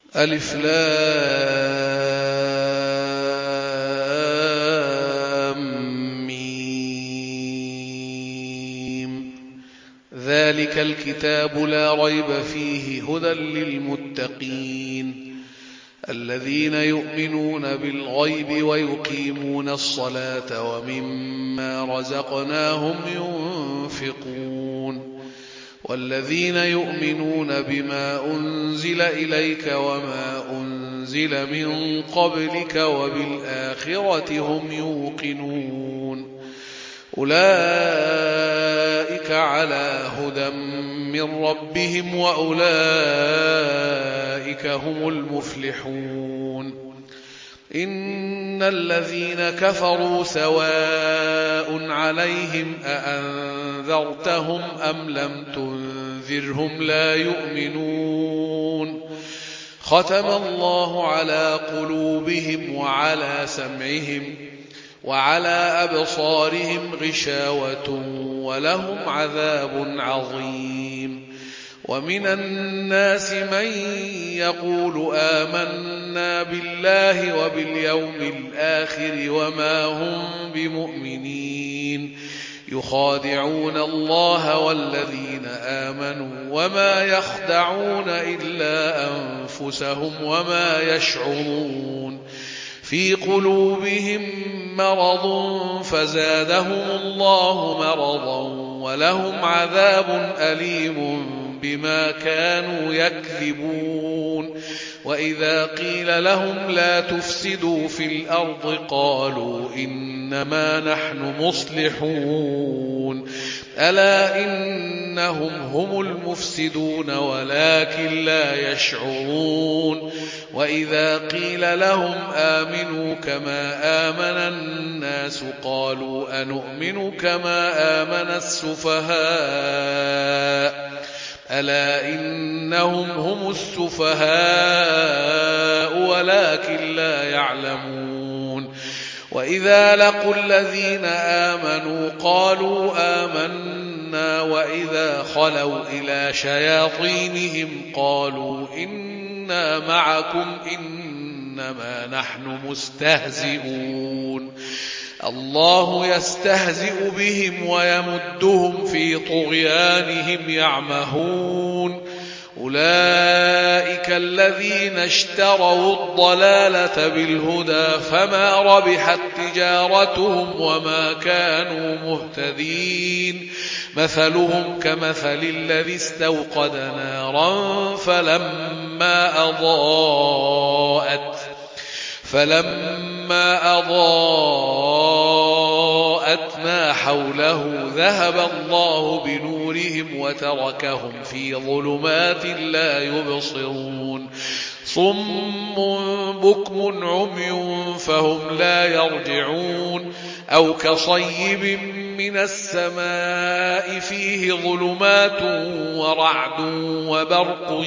ألف لام ميم. ذلك الكتاب لا ريب فيه هدى للمتقين الذين يؤمنون بالغيب ويقيمون الصلاة ومما رزقناهم ينفقون والذين يؤمنون بما أنزل إليك وما أنزل من قبلك وبالآخرة هم يوقنون أولئك على هدى من ربهم وأولئك هم المفلحون إن الذين كفروا سواء عليهم أأنذرتهم أم لم تنذرهم لا يؤمنون ختم الله على قلوبهم وعلى سمعهم وعلى أبصارهم غشاوة ولهم عذاب عظيم ومن الناس من يقول آمنا بالله وباليوم الآخر وما هم بمؤمنين يخادعون الله والذين آمنوا وما يخدعون إلا أنفسهم وما يشعرون في قلوبهم مرض فزادهم الله مرضا ولهم عذاب أليم بما كانوا يكذبون وإذا قيل لهم لا تفسدوا في الأرض قالوا إنما نحن مصلحون ألا إنهم هم المفسدون ولكن لا يشعرون وإذا قيل لهم آمنوا كما آمن الناس قالوا أنؤمن كما آمن السفهاء ألا إنهم هم السفهاء ولكن لا يعلمون وإذا لقوا الذين آمنوا قالوا آمنا وإذا خلوا إلى شياطينهم قالوا إنا معكم إنما نحن مستهزئون الله يستهزئ بهم ويمدهم في طغيانهم يعمهون أولئك الذين اشتروا الضلالة بالهدى فما ربحت تجارتهم وما كانوا مهتدين مثلهم كمثل الذي استوقد نارا فلما أضاءت ما حوله ذهب الله بنورهم وتركهم في ظلمات لا يبصرون صم بكم عمي فهم لا يرجعون أو كصيب من السماء فيه ظلمات ورعد وبرق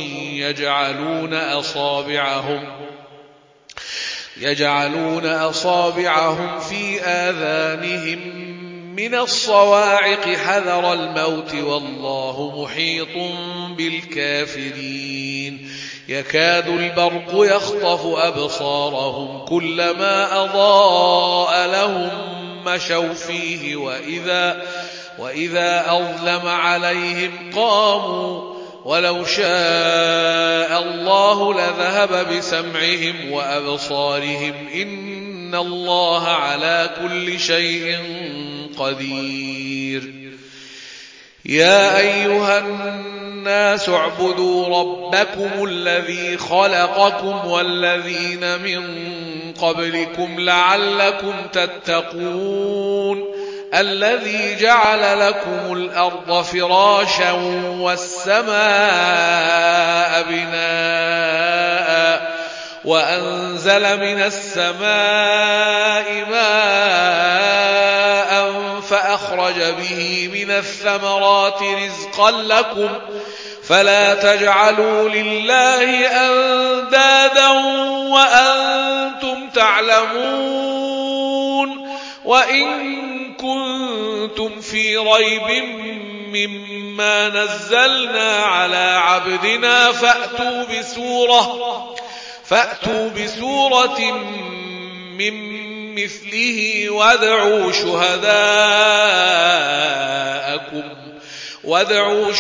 يجعلون أصابعهم في آذانهم من الصواعق حذر الموت والله محيط بالكافرين يكاد البرق يخطف أبصارهم كلما أضاء لهم مشوا فيه وإذا أظلم عليهم قاموا ولو شاء الله لذهب بسمعهم وأبصارهم إن الله على كل شيء قدير يا أيها الناس اعبدوا ربكم الذي خلقكم والذين من قبلكم لعلكم تتقون الذي جعل لكم الأرض فراشا والسماء بناء وأنزل من السماء ماء فأخرج به من الثمرات رزقا لكم فلا تجعلوا لله أندادا وأنتم تعلمون وإن كنتم في ريب مما نزلنا على عبدنا فأتوا بسورة من مثله وادعوا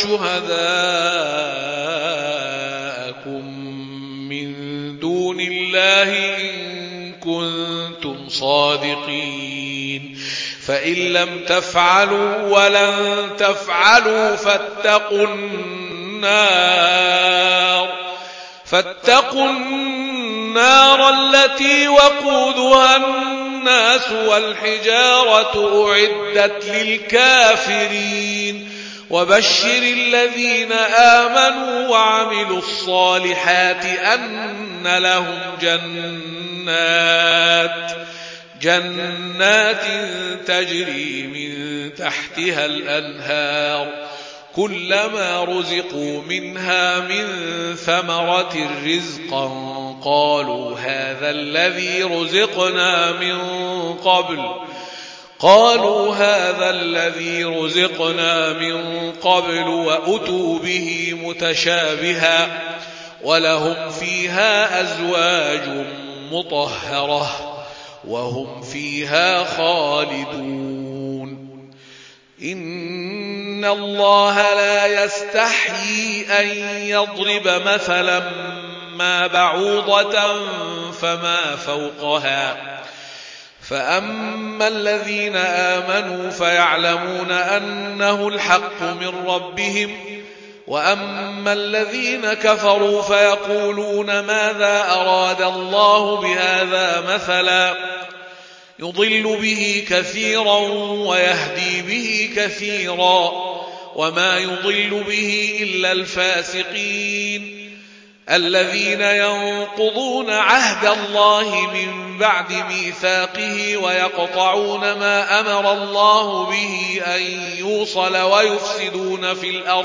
شهداءكم من دون الله إن كنتم صادقين فإن لم تفعلوا ولن تفعلوا فاتقوا النار التي وقودها الناس والحجارة أعدت للكافرين وبشر الذين آمنوا وعملوا الصالحات أن لهم جنات تجري من تحتها الأنهار كلما رزقوا منها من ثمرة رزقا قالوا هذا الذي رزقنا من قبل وأتوا به متشابها ولهم فيها أزواج مطهرة وهم فيها خالدون إن الله لا يستحيي أن يضرب مثلا ما بعوضة فما فوقها فأما الذين آمنوا فيعلمون أنه الحق من ربهم وأما الذين كفروا فيقولون ماذا أراد الله بهذا مثلا يضل به كثيرا ويهدي به كثيرا وما يضل به إلا الفاسقين الذين ينقضون عهد الله من بعد ميثاقه ويقطعون ما أمر الله به أن يوصل ويفسدون في الأرض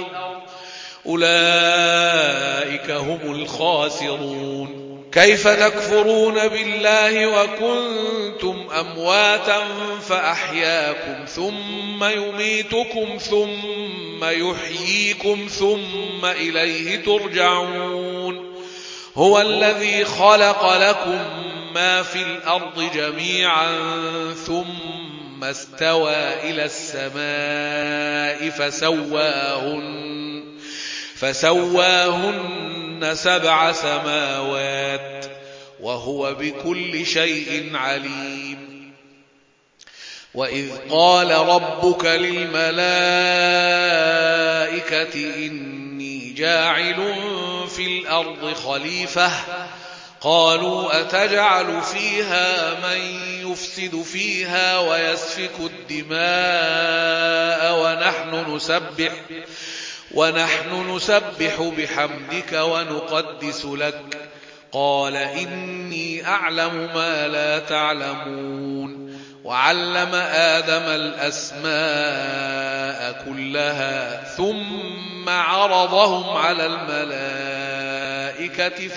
أولئك هم الخاسرون كيف تكفرون بالله وكنتم أمواتا فأحياكم ثم يميتكم ثم يحييكم ثم إليه ترجعون هو الذي خلق لكم ما في الأرض جميعا ثم استوى إلى السماء فسواهن 7 سماوات وهو بكل شيء عليم وإذ قال ربك للملائكة إني جاعل في الأرض خليفة قالوا أتجعل فيها من يفسد فيها ويسفك الدماء ونحن نسبح بحمدك ونقدس لك قال إني أعلم ما لا تعلمون وعلم آدم الأسماء كلها ثم عرضهم على الملائكة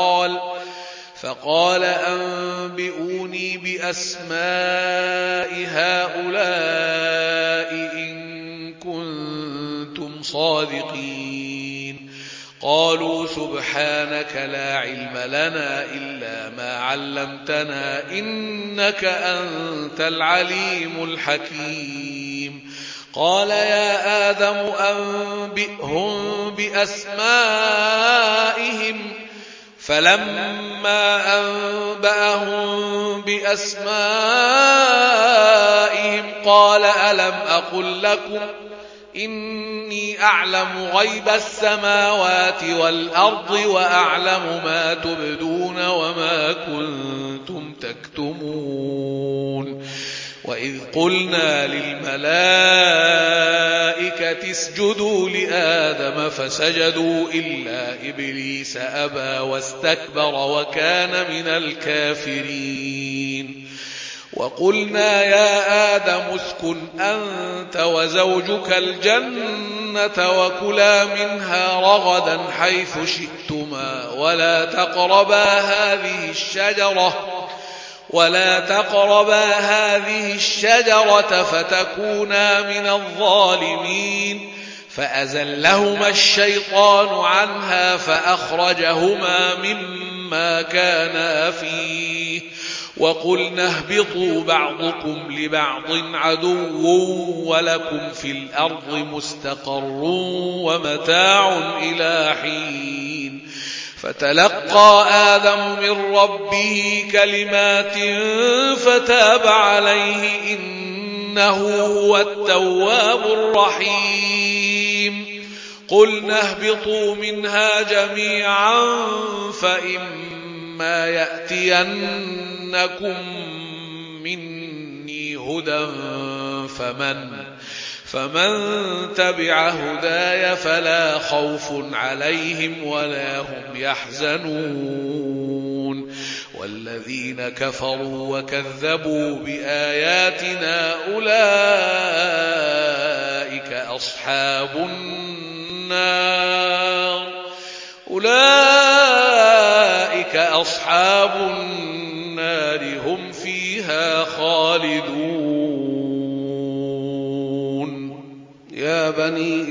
فقال أنبئوني بأسماء هؤلاء إن كنتم صادقين قالوا سبحانك لا علم لنا إلا ما علمتنا إنك أنت العليم الحكيم قال يا آدم أنبئهم بأسمائهم فلما أنبأهم بأسمائهم قال ألم أقل لكم إني أعلم غيب السماوات والأرض وأعلم ما تبدون وما كنتم تكتمون وإذ قلنا للملائكة اسجدوا لآدم فسجدوا إلا إبليس أبى واستكبر وكان من الكافرين وقلنا يا آدم اسكن أنت وزوجك الجنة وكلا منها رغدا حيث شئتما ولا تقربا هذه الشجرة فتكونا من الظالمين فأزلهما الشيطان عنها فأخرجهما مما ما كانا فيه وقلنا اهبطوا بعضكم لبعض عدو ولكم في الأرض مستقر ومتاع إلى حين فتلقى آدم من ربه كلمات فتاب عليه إنه هو التواب الرحيم قلنا اهبطوا منها جميعا فإما يأتينكم مني هدى فمن تبع هداي فلا خوف عليهم ولا هم يحزنون والذين كفروا وكذبوا بآياتنا أولئك أصحاب النار هم فيها خالدون يا بني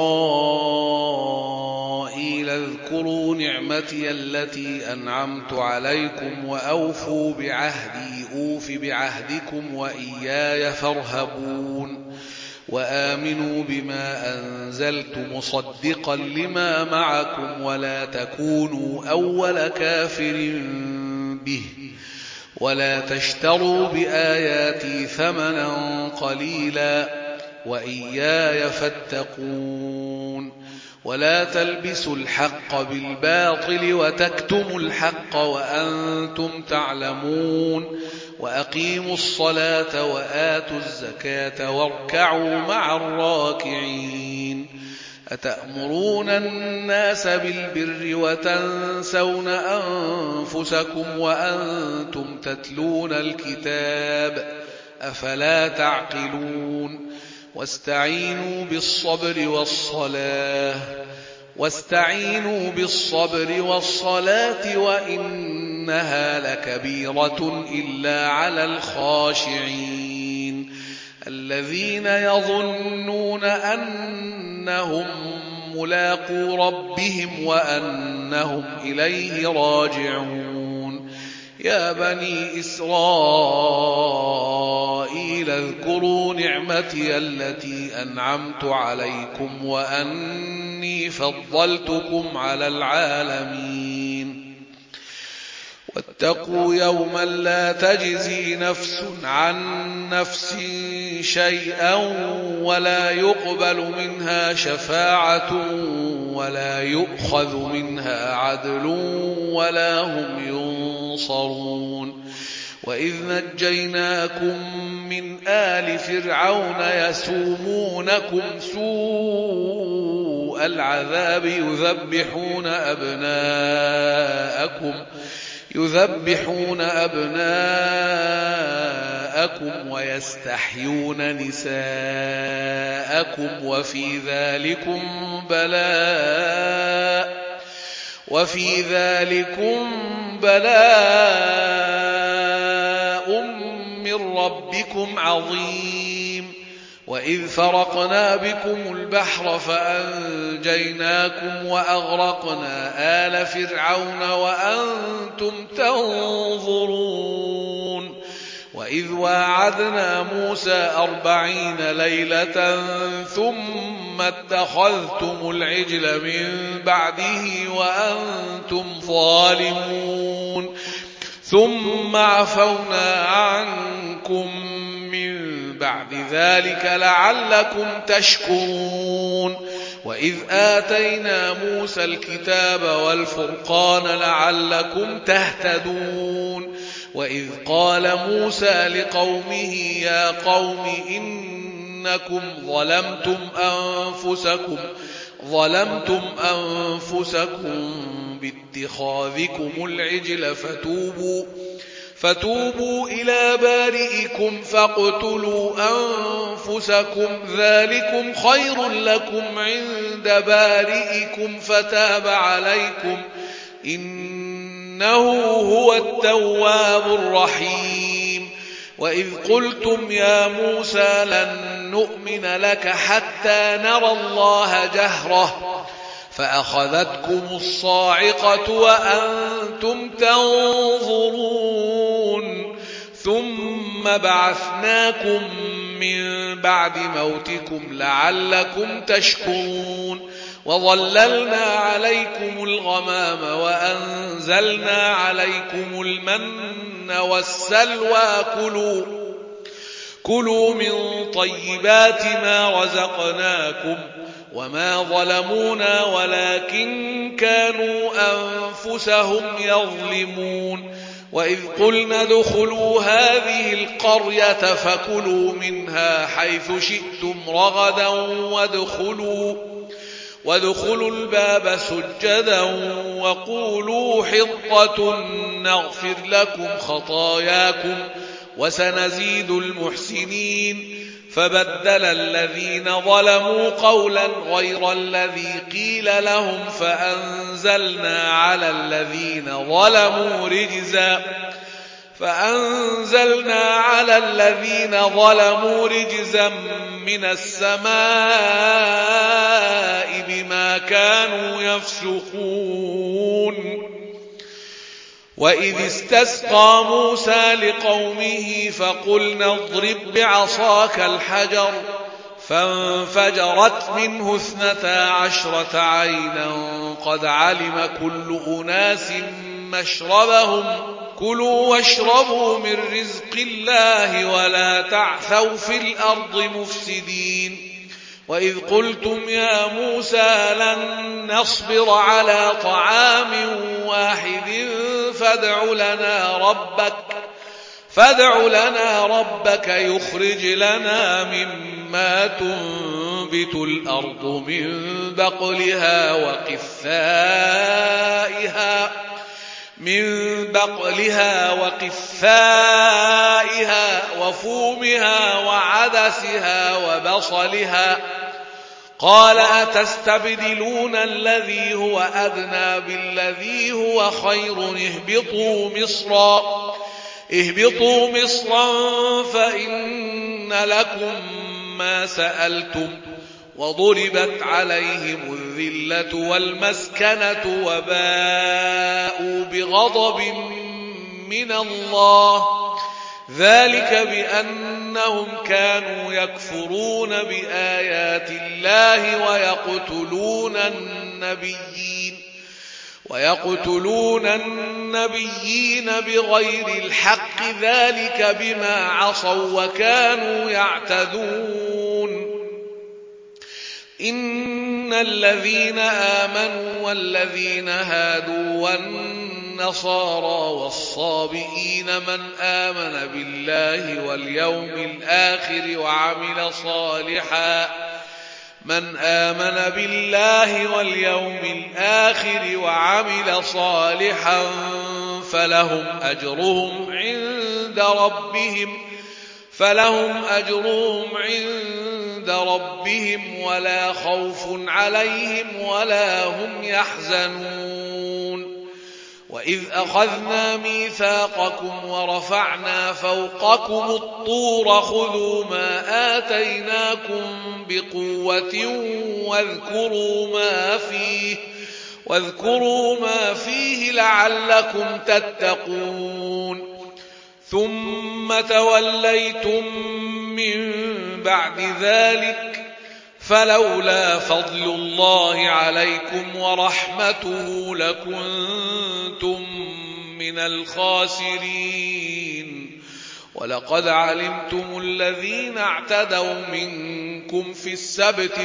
إسرائيل اذكروا نعمتي التي أنعمت عليكم وأوفوا بعهدي أوف بعهدكم وإياي فارهبون وآمنوا بما أنزلت مصدقا لما معكم ولا تكونوا أول كافر به ولا تشتروا بآياتي ثمنا قليلا وإياي فاتقون ولا تلبسوا الحق بالباطل وتكتموا الحق وأنتم تعلمون وأقيموا الصلاة وآتوا الزكاة واركعوا مع الراكعين أتأمرون الناس بالبر وتنسون أنفسكم وأنتم تتلون الكتاب أفلا تعقلون واستعينوا بالصبر والصلاة وإنها لكبيرة إلا على الخاشعين الذين يظنون أنهم ملاقو ربهم وأنهم إليه راجعون يا بني إسرائيل اذكروا نعمتي التي أنعمت عليكم وأني فضلتكم على العالمين واتقوا يوما لا تجزي نفس عن نفس شيئا ولا يقبل منها شفاعة ولا يؤخذ منها عدل ولا هم ينصرون وإذ نجيناكم من آل فرعون يسومونكم سوء العذاب يذبحون أبناءكم ويستحيون نساءكم وفي ذلكم بلاء من ربكم عظيم وإذ فرقنا بكم البحر فأنجيناكم وأغرقنا آل فرعون وأنتم تنظرون وإذ واعدنا موسى 40 ليلة ثم اتخذتم العجل من بعده وأنتم ظالمون ثم عفونا عنكم من بعد ذلك لعلكم تشكرون وإذ آتينا موسى الكتاب والفرقان لعلكم تهتدون وإذ قال موسى لقومه يا قوم إنكم ظلمتم أنفسكم باتخاذكم العجل فتوبوا إلى بارئكم فاقتلوا أنفسكم ذلكم خير لكم عند بارئكم فتاب عليكم إنه هو التواب الرحيم وإذ قلتم يا موسى لن نؤمن لك حتى نرى الله جهرة فأخذتكم الصاعقة وأنتم تنظرون ثم بعثناكم من بعد موتكم لعلكم تشكرون وظللنا عليكم الغمام وأنزلنا عليكم المن والسلوى كلوا من طيبات ما رزقناكم وما ظلمونا ولكن كانوا أنفسهم يظلمون وإذ قلنا ادخلوا هذه القرية فكلوا منها حيث شئتم رغدا وادخلوا الباب سجدا وقولوا حطة نغفر لكم خطاياكم وسنزيد المحسنين فبدل الذين ظلموا قولا غير الذي قيل لهم فأنزلنا على الذين ظلموا رجزا من السماء بما كانوا يفسقون وإذ استسقى موسى لقومه فقلنا اضرب بعصاك الحجر فانفجرت منه 12 عينا قد علم كل أناس مشربهم كلوا واشربوا من رزق الله ولا تعثوا في الأرض مفسدين وإذ قلتم يا موسى لن نصبر على طعام واحد فادع لنا ربك يخرج لنا مما تنبت الأرض من بقلها وقثائها وفومها وعدسها وبصلها قال أتستبدلون الذي هو أدنى بالذي هو خير اهبطوا مصرا فإن لكم ما سألتم وضربت عليهم الذلة والمسكنة وباءوا بغضب من الله ذلك بأنهم كانوا يكفرون بآيات الله ويقتلون النبيين بغير الحق ذلك بما عصوا وكانوا يعتدون إن الذين آمنوا والذين هادوا والنصارى والصابئين من آمن بالله واليوم الآخر وعمل صالحا فلهم أجرهم عند ربهم ولا خوف عليهم ولا هم يحزنون وإذ أخذنا ميثاقكم ورفعنا فوقكم الطور خذوا ما آتيناكم بقوة واذكروا ما فيه لعلكم تتقون ثم توليتم من بعد ذلك فلولا فضل الله عليكم ورحمته لكنتم من الخاسرين ولقد علمتم الذين اعتدوا منكم في السبت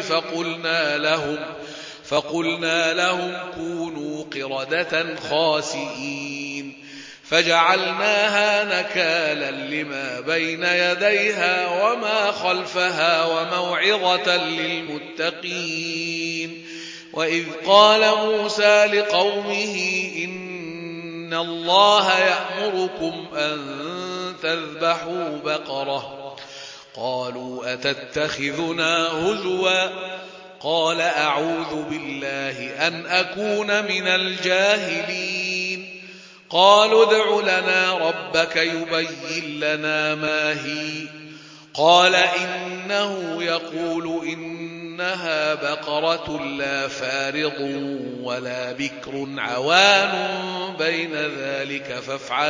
فقلنا لهم كونوا قردة خاسئين فجعلناها نكالا لما بين يديها وما خلفها وموعظة للمتقين وإذ قال موسى لقومه إن الله يأمركم أن تذبحوا بقرة قالوا أتتخذنا هزوا قال أعوذ بالله أن أكون من الجاهلين قالوا ادع لنا ربك يبين لنا ما هي قال إنه يقول إنها إنها بقرة لا فارض ولا بكر عوان بين ذلك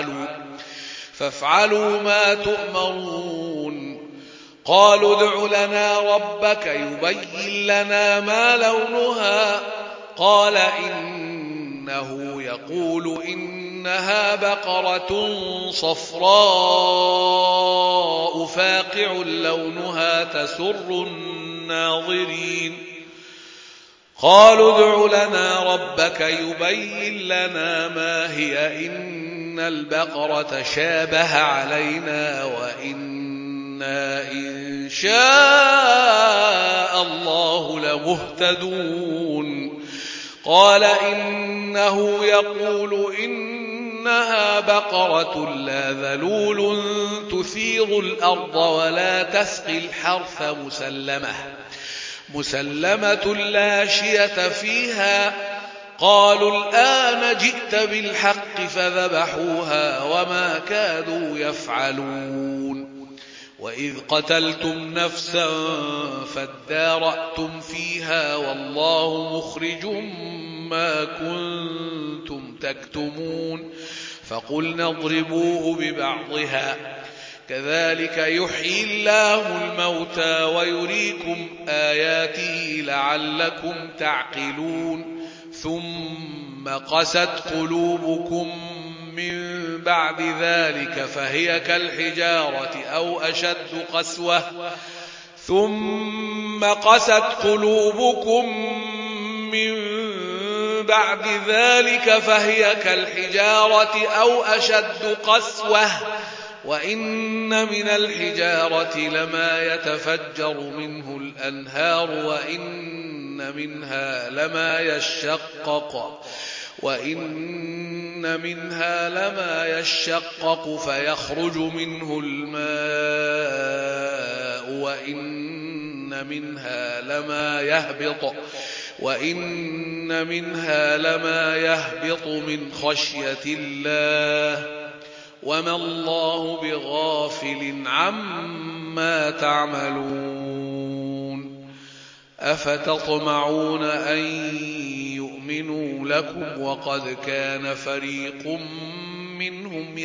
فافعلوا ما تؤمرون. قالوا ادع لنا ربك يبين لنا ما لونها قال إنه يقول إنها بقرة صفراء فاقع لونها تسر الناظرين. قالوا ادع لنا ربك يبين لنا ما هي إن البقرة شابه علينا وإنا إن شاء الله لمهتدون. قال إنه يقول إنها بقرة لا ذلول تثير الأرض ولا تسقي الحرث مسلمة لا شية فيها. قالوا الآن جئت بالحق فذبحوها وما كادوا يفعلون. وإذ قتلتم نفسا فادارأتم فيها والله مخرج ما كنتم تكتمون. فقلنا اضربوه ببعضها كذلك يحيي الله الموتى ويريكم آياته لعلكم تعقلون. ثم قست قلوبكم من بعد ذلك فهي كالحجارة أو أشد قسوة وإن من الحجارة لما يتفجر منه الأنهار وإن منها لما يشقق فيخرج منه الماء وإن منها لما يهبط من خشية الله وما الله بغافل عما تعملون. أفتطمعون أن يؤمنوا لكم وقد كان فريق منهم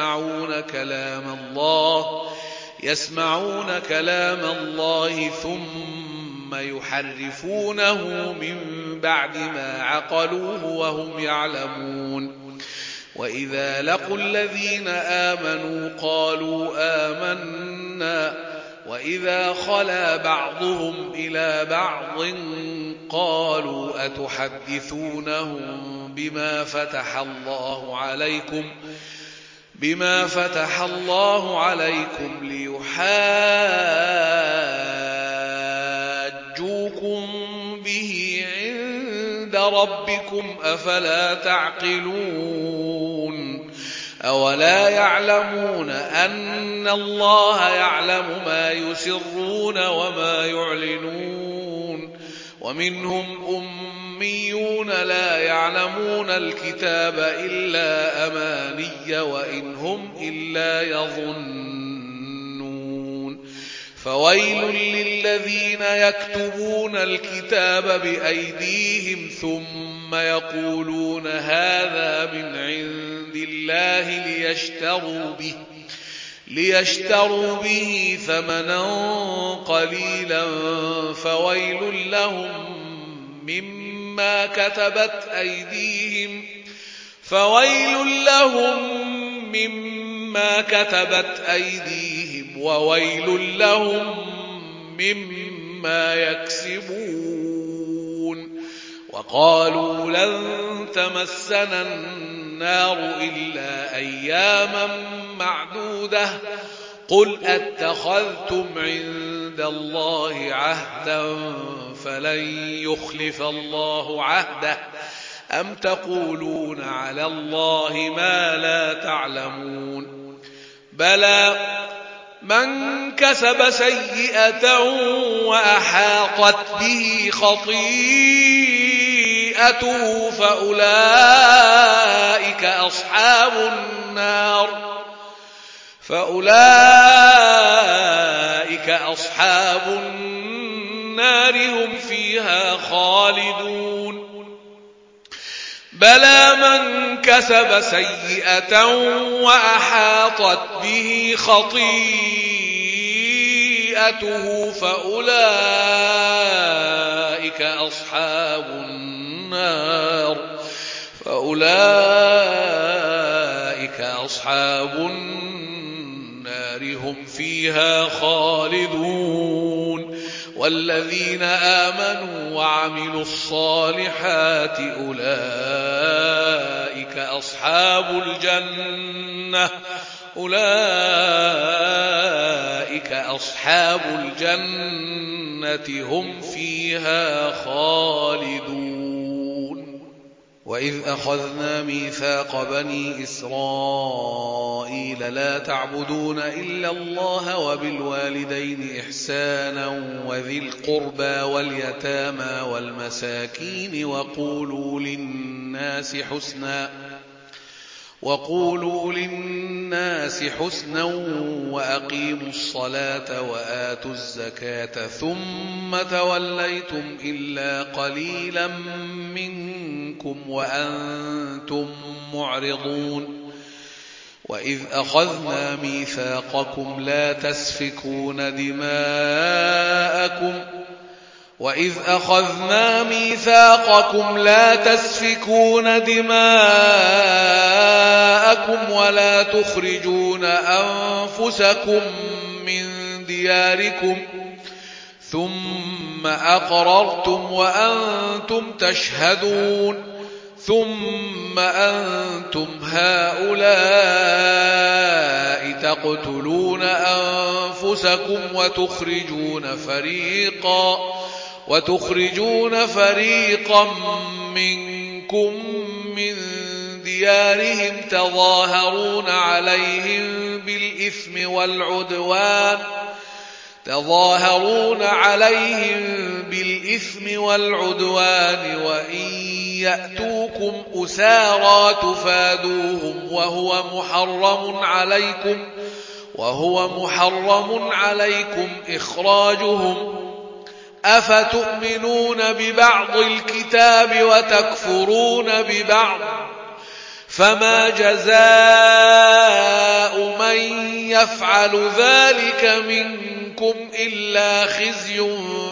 يسمعون كلام الله ثم يحرفونه من بعد ما عقلوه وهم يعلمون. وإذا لقوا الذين آمنوا قالوا آمنا وإذا خلا بعضهم إلى بعض قالوا أتحدثونهم بما فتح الله عليكم ليحاجوكم به عند ربكم أفلا تعقلون. أولا يعلمون أن الله يعلم ما يسرون وما يعلنون. ومنهم أميون لا يعلمون الكتاب إلا أماني وإن هم إلا يظنون. فويل للذين يكتبون الكتاب بأيديهم ثم يقولون هذا من عند الله ليشتروا به ثمنا قليلا فويل لهم مما كتبت أيديهم وويل لهم مما يكسبون. وقالوا لن تمسنا النار إلا أياما معدودة قل أتخذتم عند الله عهدا فلن يخلف الله عهده أم تقولون على الله ما لا تعلمون. بلى من كسب سيئة وأحاطت به خطيئته فأولئك أصحاب النار النار هم فيها خالدون بلى من كسب سيئة وأحاطت به خطيئته فأولئك أصحاب النار هم فيها خالدون والذين آمنوا وعملوا الصالحات أولئك أصحاب الجنة هم فيها خالدون وإذ أخذنا ميثاق بني إسرائيل لا تعبدون إلا الله وبالوالدين إحسانا وذي القربى واليتامى والمساكين وقولوا للناس حسنا وأقيموا الصلاة وآتوا الزكاة ثم توليتم إلا قليلا منكم وأنتم معرضون وإذ أخذنا ميثاقكم لا تسفكون دماءكم ولا تخرجون أنفسكم من دياركم ثم أقررتم وأنتم تشهدون ثم أنتم هؤلاء تقتلون أنفسكم وتخرجون فريقا منكم من ديارهم تظاهرون عليهم بالإثم والعدوان وإن يأتوكم أسارى تفادوهم وهو محرم عليكم إخراجهم أفتؤمنون ببعض الكتاب وتكفرون ببعض فما جزاء من يفعل ذلك منكم إلا خزي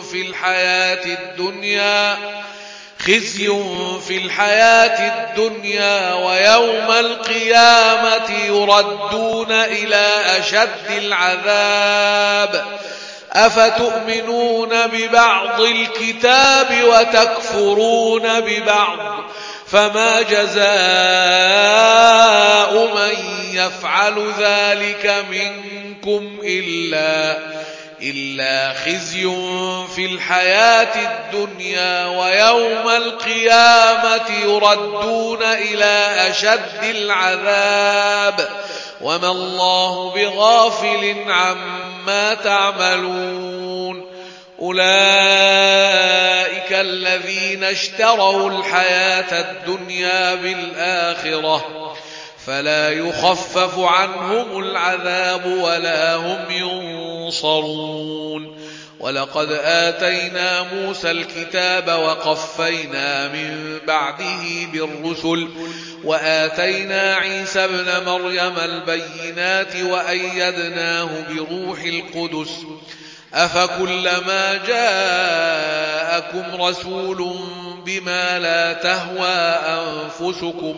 في الحياة الدنيا ويوم القيامة يردون إلى أشد العذاب أفتؤمنون ببعض الكتاب وتكفرون ببعض فما جزاء من يفعل ذلك منكم إلا خزي في الحياة الدنيا ويوم القيامة يردون إلى أشد العذاب وما الله بغافل عما تعملون أولئك الذين اشتروا الحياة الدنيا بالآخرة فلا يخفف عنهم العذاب ولا هم ينصرون ولقد آتينا موسى الكتاب وقفينا من بعده بالرسل وآتينا عيسى ابن مريم البينات وأيدناه بروح القدس أفكلما جاءكم رسول بما لا تهوى أنفسكم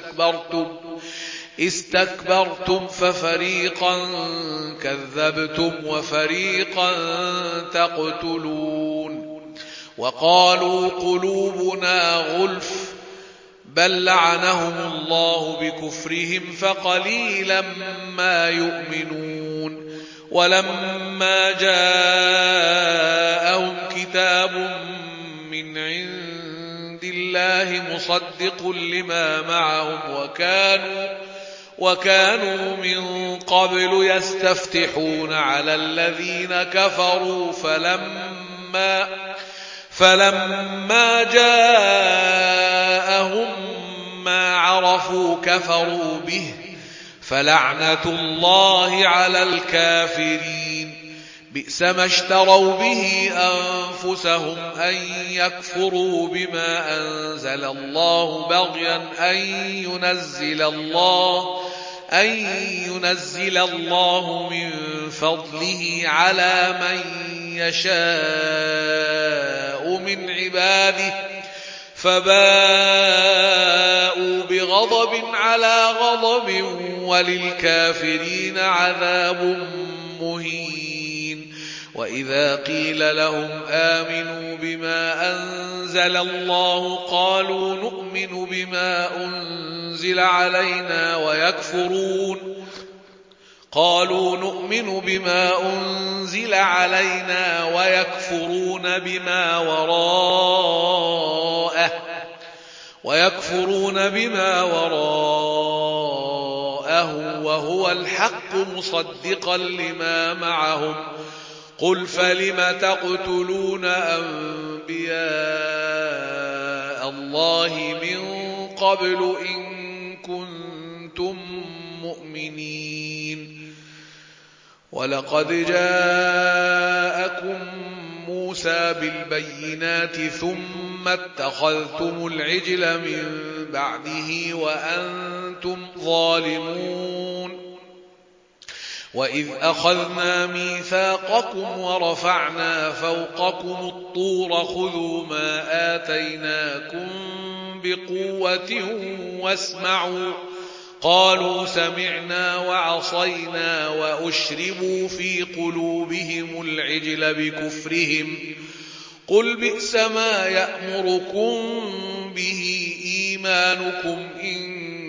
استكبرتم ففريقا كذبتم وفريقا تقتلون وقالوا قلوبنا غلف بل لعنهم الله بكفرهم فقليلا ما يؤمنون ولما جاءهم كتاب من عند الله مصدق لما معهم وكانوا من قبل يستفتحون على الذين كفروا فلما جاءهم ما عرفوا كفروا به فلعنة الله على الكافرين بئس ما اشتروا به أنفسهم أن يكفروا بما أنزل الله بغيا أن ينزل الله من فضله على من يشاء من عباده فباءوا بغضب على غضب وللكافرين عذاب مهين. وإذا قيل لهم آمنوا بما أنزل الله قالوا نؤمن بما أنزل علينا ويكفرون بما وراءه وهو الحق مصدقا لما معهم قل فلم تقتلون أنبياء الله من قبل إن كنتم مؤمنين. ولقد جاءكم موسى بالبينات ثم اتخذتم العجل من بعده وأنتم ظالمون. وإذ أخذنا ميثاقكم ورفعنا فوقكم الطور خذوا ما آتيناكم بقوة واسمعوا قالوا سمعنا وعصينا وأشربوا في قلوبهم العجل بكفرهم قل بئس ما يأمركم به إيمانكم إن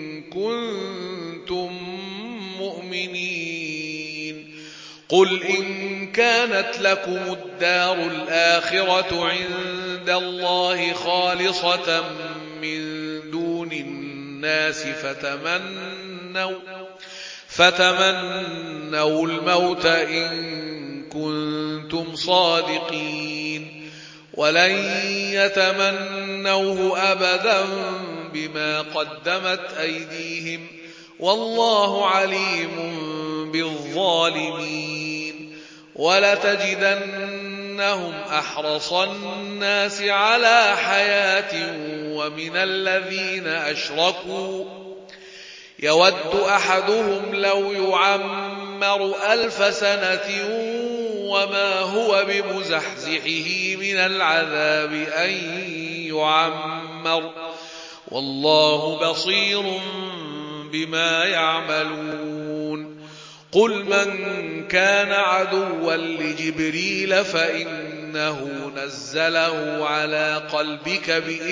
كنتم مؤمنين. قل إن كانت لكم الدار الآخرة عند الله خالصة من دون الناس فتمنوا الموت إن كنتم صادقين ولن يتمنوه أبدا بما قدمت أيديهم والله عليم بالظالمين. ولتجدنهم أحرص الناس على حياة ومن الذين أشركوا يود أحدهم لو يعمر 1000 سنة وما هو بمزحزحه من العذاب أن يعمر والله بصير بما يعملون. قل من كان عدوا لجبريل فإنه نزله على قلبك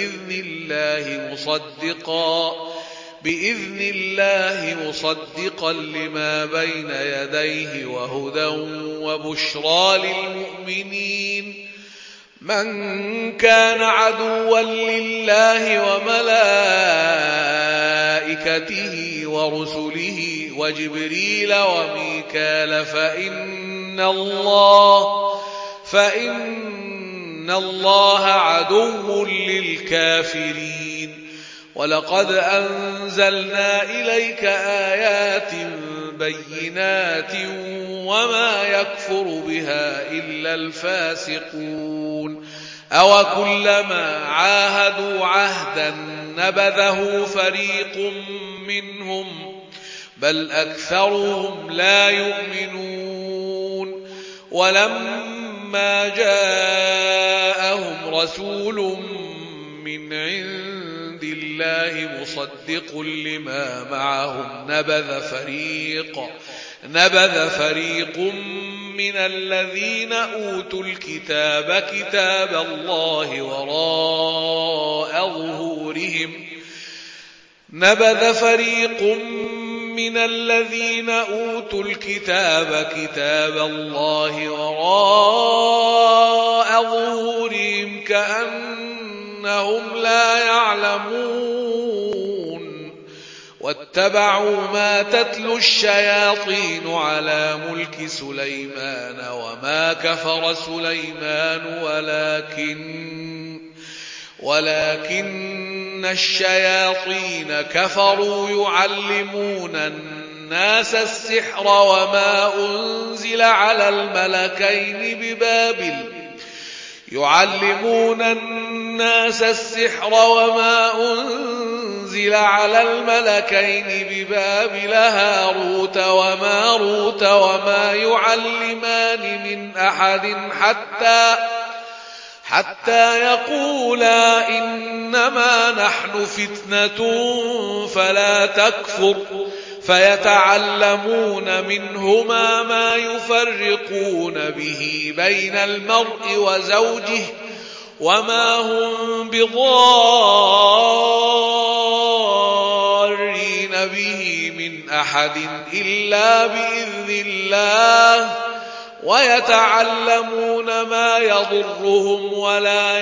بإذن الله مصدقا لما بين يديه وهدى وبشرى للمؤمنين. من كان عدوا لله وملائكته ورسله وجبريل وميكال فإن الله عدو للكافرين. ولقد أنزلنا إليك آيات بينات وما يكفر بها إلا الفاسقون. أوكلما عاهدوا عهدا نبذه فريق منهم بل أكثرهم لا يؤمنون. ولما جاءهم رسول من عند الله مصدق لما معهم نبذ فريق من الذين أوتوا الكتاب كتاب الله وراء ظهورهم كأنهم لا يعلمون. واتبعوا ما تتلو الشياطين على ملك سليمان وما كفر سليمان ولكن الشياطين كفروا يعلمون الناس السحر وما أنزل على الملكين ببابل هاروت وماروت وما يعلمان من أحد حتى يقولا إنما نحن فتنة فلا تكفر فيتعلمون منهما ما يفرقون به بين المرء وزوجه وما هم بضارين به من أحد إلا بإذن الله ويتعلمون ما يضرهم ولا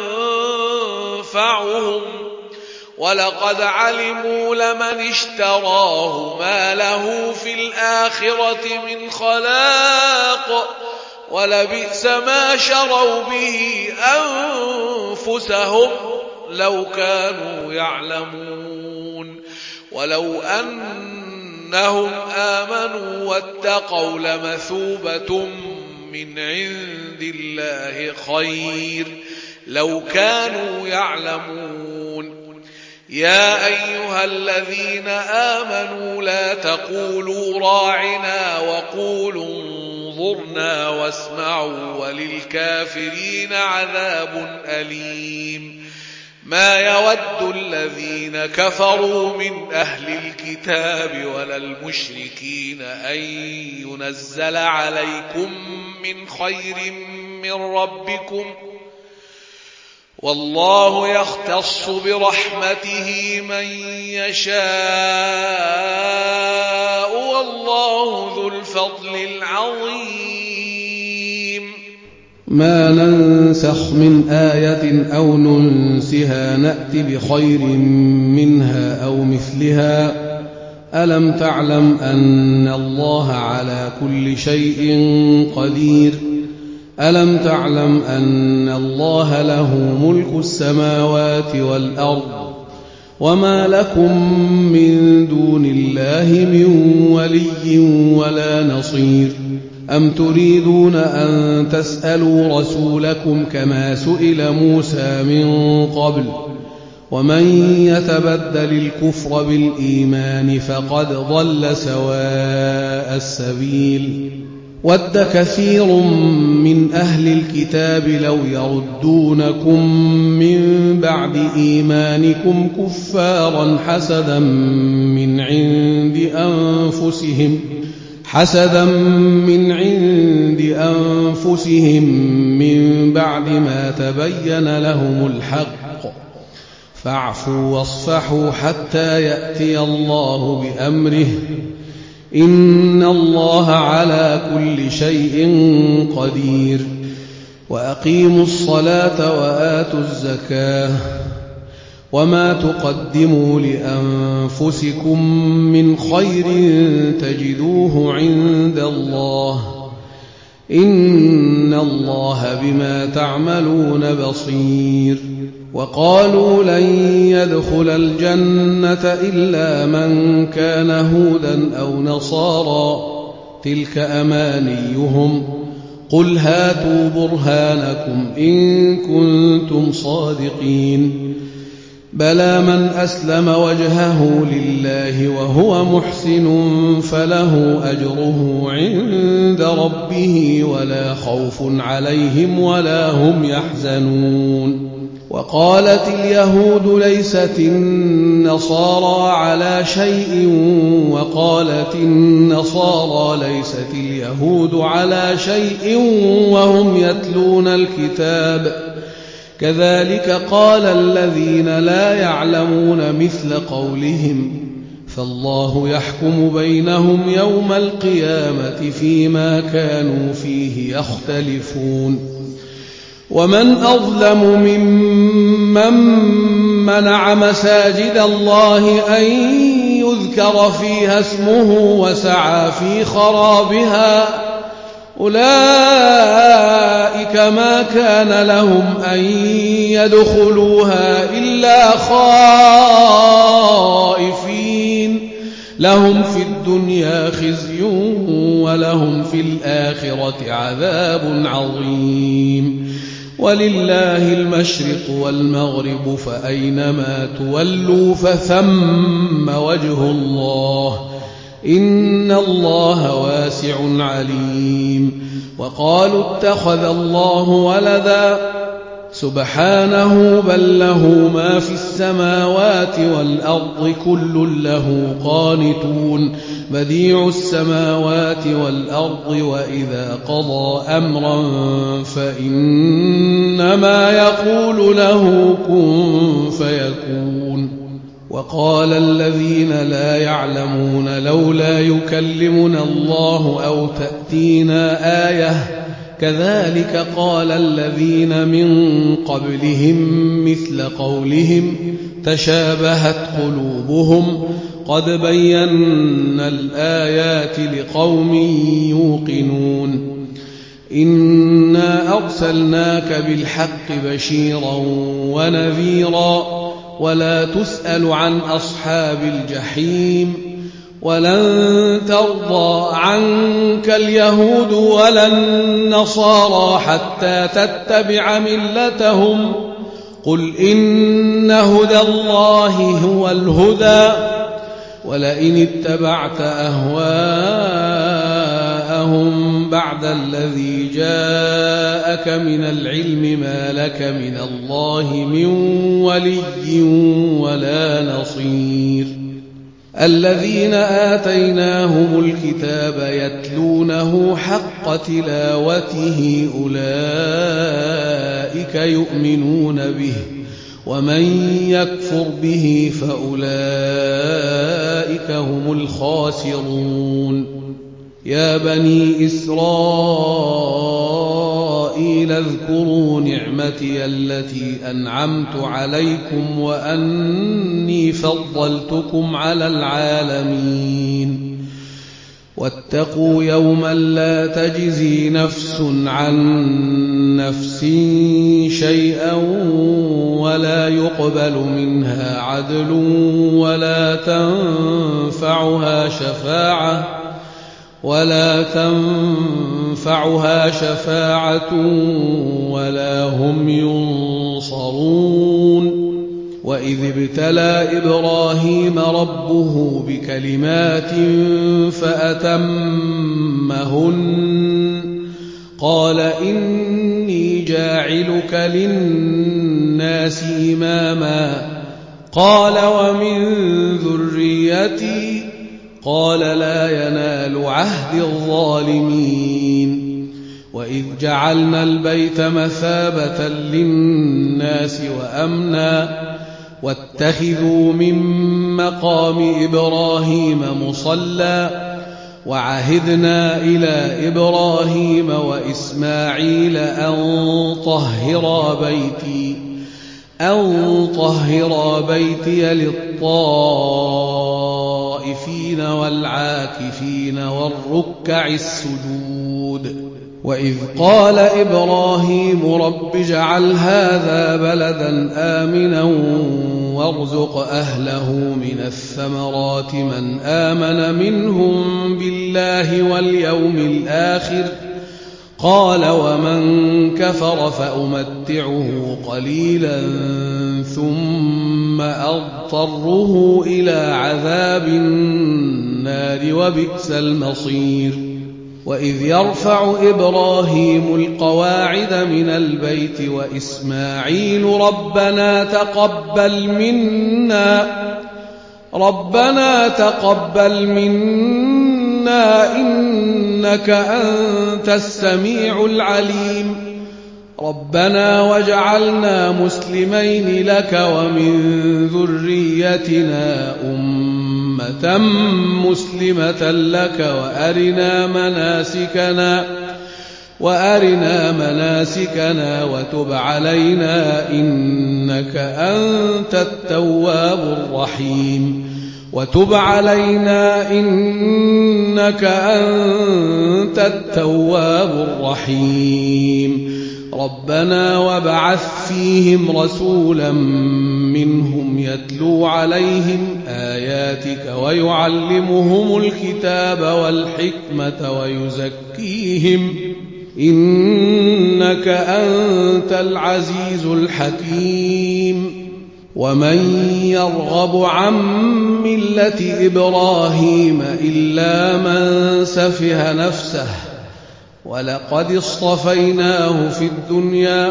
ينفعهم ولقد علموا لمن اشتراه ما له في الآخرة من خلاق ولبئس ما شروا به أنفسهم لو كانوا يعلمون ولو أنهم آمنوا واتقوا لمثوبة من عند الله خير لو كانوا يعلمون يا أيها الذين آمنوا لا تقولوا راعنا وقولوا انظرنا واسمعوا وللكافرين عذاب أليم ما يود الذين كفروا من أهل الكتاب ولا المشركين أن ينزل عليكم من خير من ربكم والله يختص برحمته من يشاء والله ذو الفضل العظيم ما ننسخ من آية أو ننسها نأت بخير منها أو مثلها ألم تعلم أن الله على كل شيء قدير ألم تعلم أن الله له ملك السماوات والأرض وما لكم من دون الله من ولي ولا نصير أم تريدون أن تسألوا رسولكم كما سئل موسى من قبل ومن يتبدل الكفر بالإيمان فقد ضل سواء السبيل ود كثير من أهل الكتاب لو يردونكم من بعد إيمانكم كفارا حسدا من عند أنفسهم من بعد ما تبين لهم الحق فاعفوا واصفحوا حتى يأتي الله بأمره إن الله على كل شيء قدير وأقيموا الصلاة وآتوا الزكاة وما تقدموا لأنفسكم من خير تجدوه عند الله إن الله بما تعملون بصير وقالوا لن يدخل الجنة إلا من كان هودا أو نصارى تلك أمانيهم قل هاتوا برهانكم إن كنتم صادقين بلى من أسلم وجهه لله وهو محسن فله أجره عند ربه ولا خوف عليهم ولا هم يحزنون وقالت اليهود ليست النصارى على شيء وقالت النصارى ليست اليهود على شيء وهم يتلون الكتاب كذلك قال الذين لا يعلمون مثل قولهم فالله يحكم بينهم يوم القيامة فيما كانوا فيه يختلفون ومن أظلم ممن منع مساجد الله أن يذكر فيها اسمه وسعى في خرابها أولئك ما كان لهم أن يدخلوها إلا خائفين لهم في الدنيا الدنيا خزي ولهم في الآخرة عذاب عظيم ولله المشرق والمغرب فأينما تولوا فثم وجه الله إن الله واسع عليم وقالوا اتخذ الله ولدا سبحانه بل له ما في السماوات والأرض كل له قانتون بديع السماوات والأرض وإذا قضى أمرا فإنما يقول له كن فيكون وقال الذين لا يعلمون لولا يكلمنا الله أو تأتينا آية كذلك قال الذين من قبلهم مثل قولهم تشابهت قلوبهم قد بينا الآيات لقوم يوقنون إنا أرسلناك بالحق بشيرا ونذيرا ولا تسأل عن أصحاب الجحيم ولن ترضى عنك اليهود ولا النصارى حتى تتبع ملتهم قل إن هدى الله هو الهدى ولئن اتبعت أهواءهم بعد الذي جاءك من العلم ما لك من الله من ولي ولا نصير الذين آتيناهم الكتاب يتلونه حق تلاوته أولئك يؤمنون به ومن يكفر به فأولئك هم الخاسرون يا بني إسرائيل اذكروا نعمتي التي أنعمت عليكم وأني فضلتكم على العالمين واتقوا يوما لا تجزي نفس عن نفس شيئا ولا يقبل منها عدل ولا تنفعها شفاعة ولا هم ينصرون وإذ ابتلى إبراهيم ربه بكلمات فأتمهن قال إني جاعلك للناس إماما قال ومن ذريتي قال لا ينال عهد الظالمين وإذ جعلنا البيت مثابة للناس وأمنا واتخذوا من مقام إبراهيم مصلى وعهدنا إلى إبراهيم وإسماعيل أن طهرا بيتي للطائفين والعاكفين والركع السجود وإذ قال إبراهيم رب اجعل هذا بلدا آمنا وارزق أهله من الثمرات من آمن منهم بالله واليوم الآخر قال ومن كفر فأمتعه قليلا ثم أضطره إلى عذاب النار وبئس المصير وإذ يرفع إبراهيم القواعد من البيت وإسماعيل ربنا تقبل منا إنك أنت السميع العليم ربنا واجعلنا مسلمين لك ومن ذريتنا أمة مسلمة لك وأرنا مناسكنا وتب علينا إنك أنت التواب الرحيم ربنا وابعث فيهم رسولا منهم يتلو عليهم آياتك ويعلمهم الكتاب والحكمة ويزكيهم إنك أنت العزيز الحكيم ومن يرغب عن ملة إبراهيم إلا من سفه نفسه ولقد اصطفيناه في الدنيا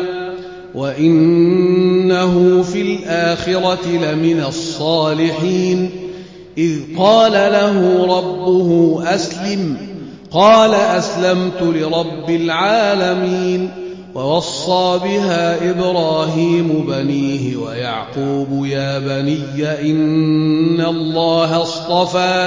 وإنه في الآخرة لمن الصالحين إذ قال له ربه أسلم قال أسلمت لرب العالمين ووصى بها إبراهيم بنيه ويعقوب يا بني إن الله اصطفى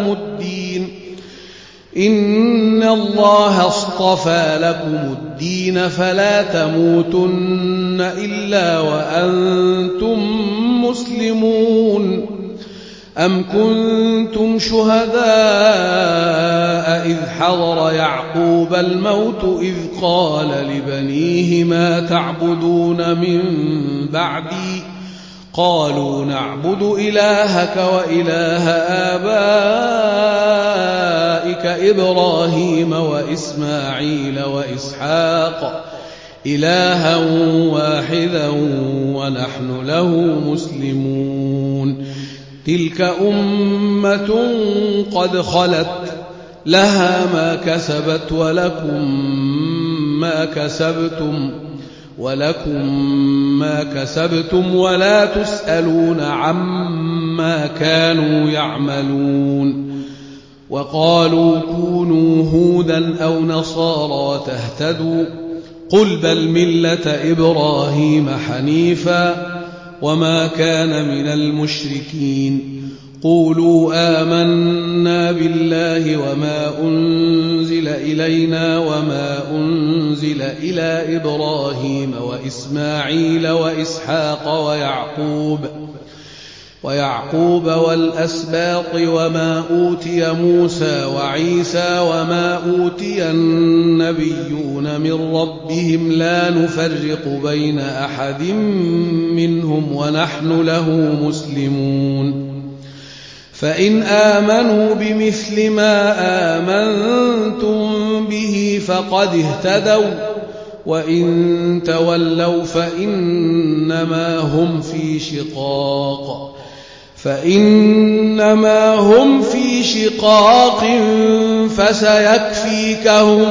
لكم الدين فلا تموتن إلا وأنتم مسلمون أم كنتم شهداء إذ حضر يعقوب الموت إذ قال لبنيه ما تعبدون من بعدي قالوا نعبد إلهك وإله آبائك إبراهيم وإسماعيل وإسحاق إلها واحدا ونحن له مسلمون تلك أمة قد خلت لها ما كسبت ولكم ما كسبتم ولا تسألون عما كانوا يعملون وقالوا كونوا هودا أو نصارى تهتدوا قل بل ملة إبراهيم حنيفا وما كان من المشركين قولوا آمنا بالله وما أنزل إلينا وما أنزل إلى إبراهيم وإسماعيل وإسحاق ويعقوب والأسباط وما أوتي موسى وعيسى وما أوتي النبيون من ربهم لا نفرق بين أحد منهم ونحن له مسلمون فإن آمنوا بمثل ما آمنتم به فقد اهتدوا وإن تولوا فإنما هم في شقاق فسيكفيكهم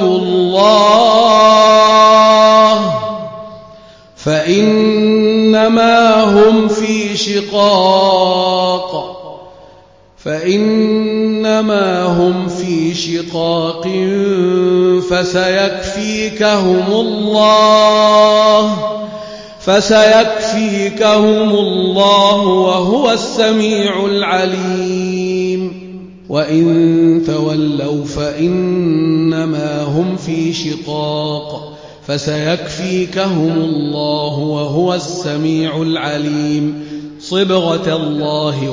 الله وهو السميع العليم وإن تولوا فإنما هم في شقاق فسيكفيكهم الله وهو السميع العليم صبغة الله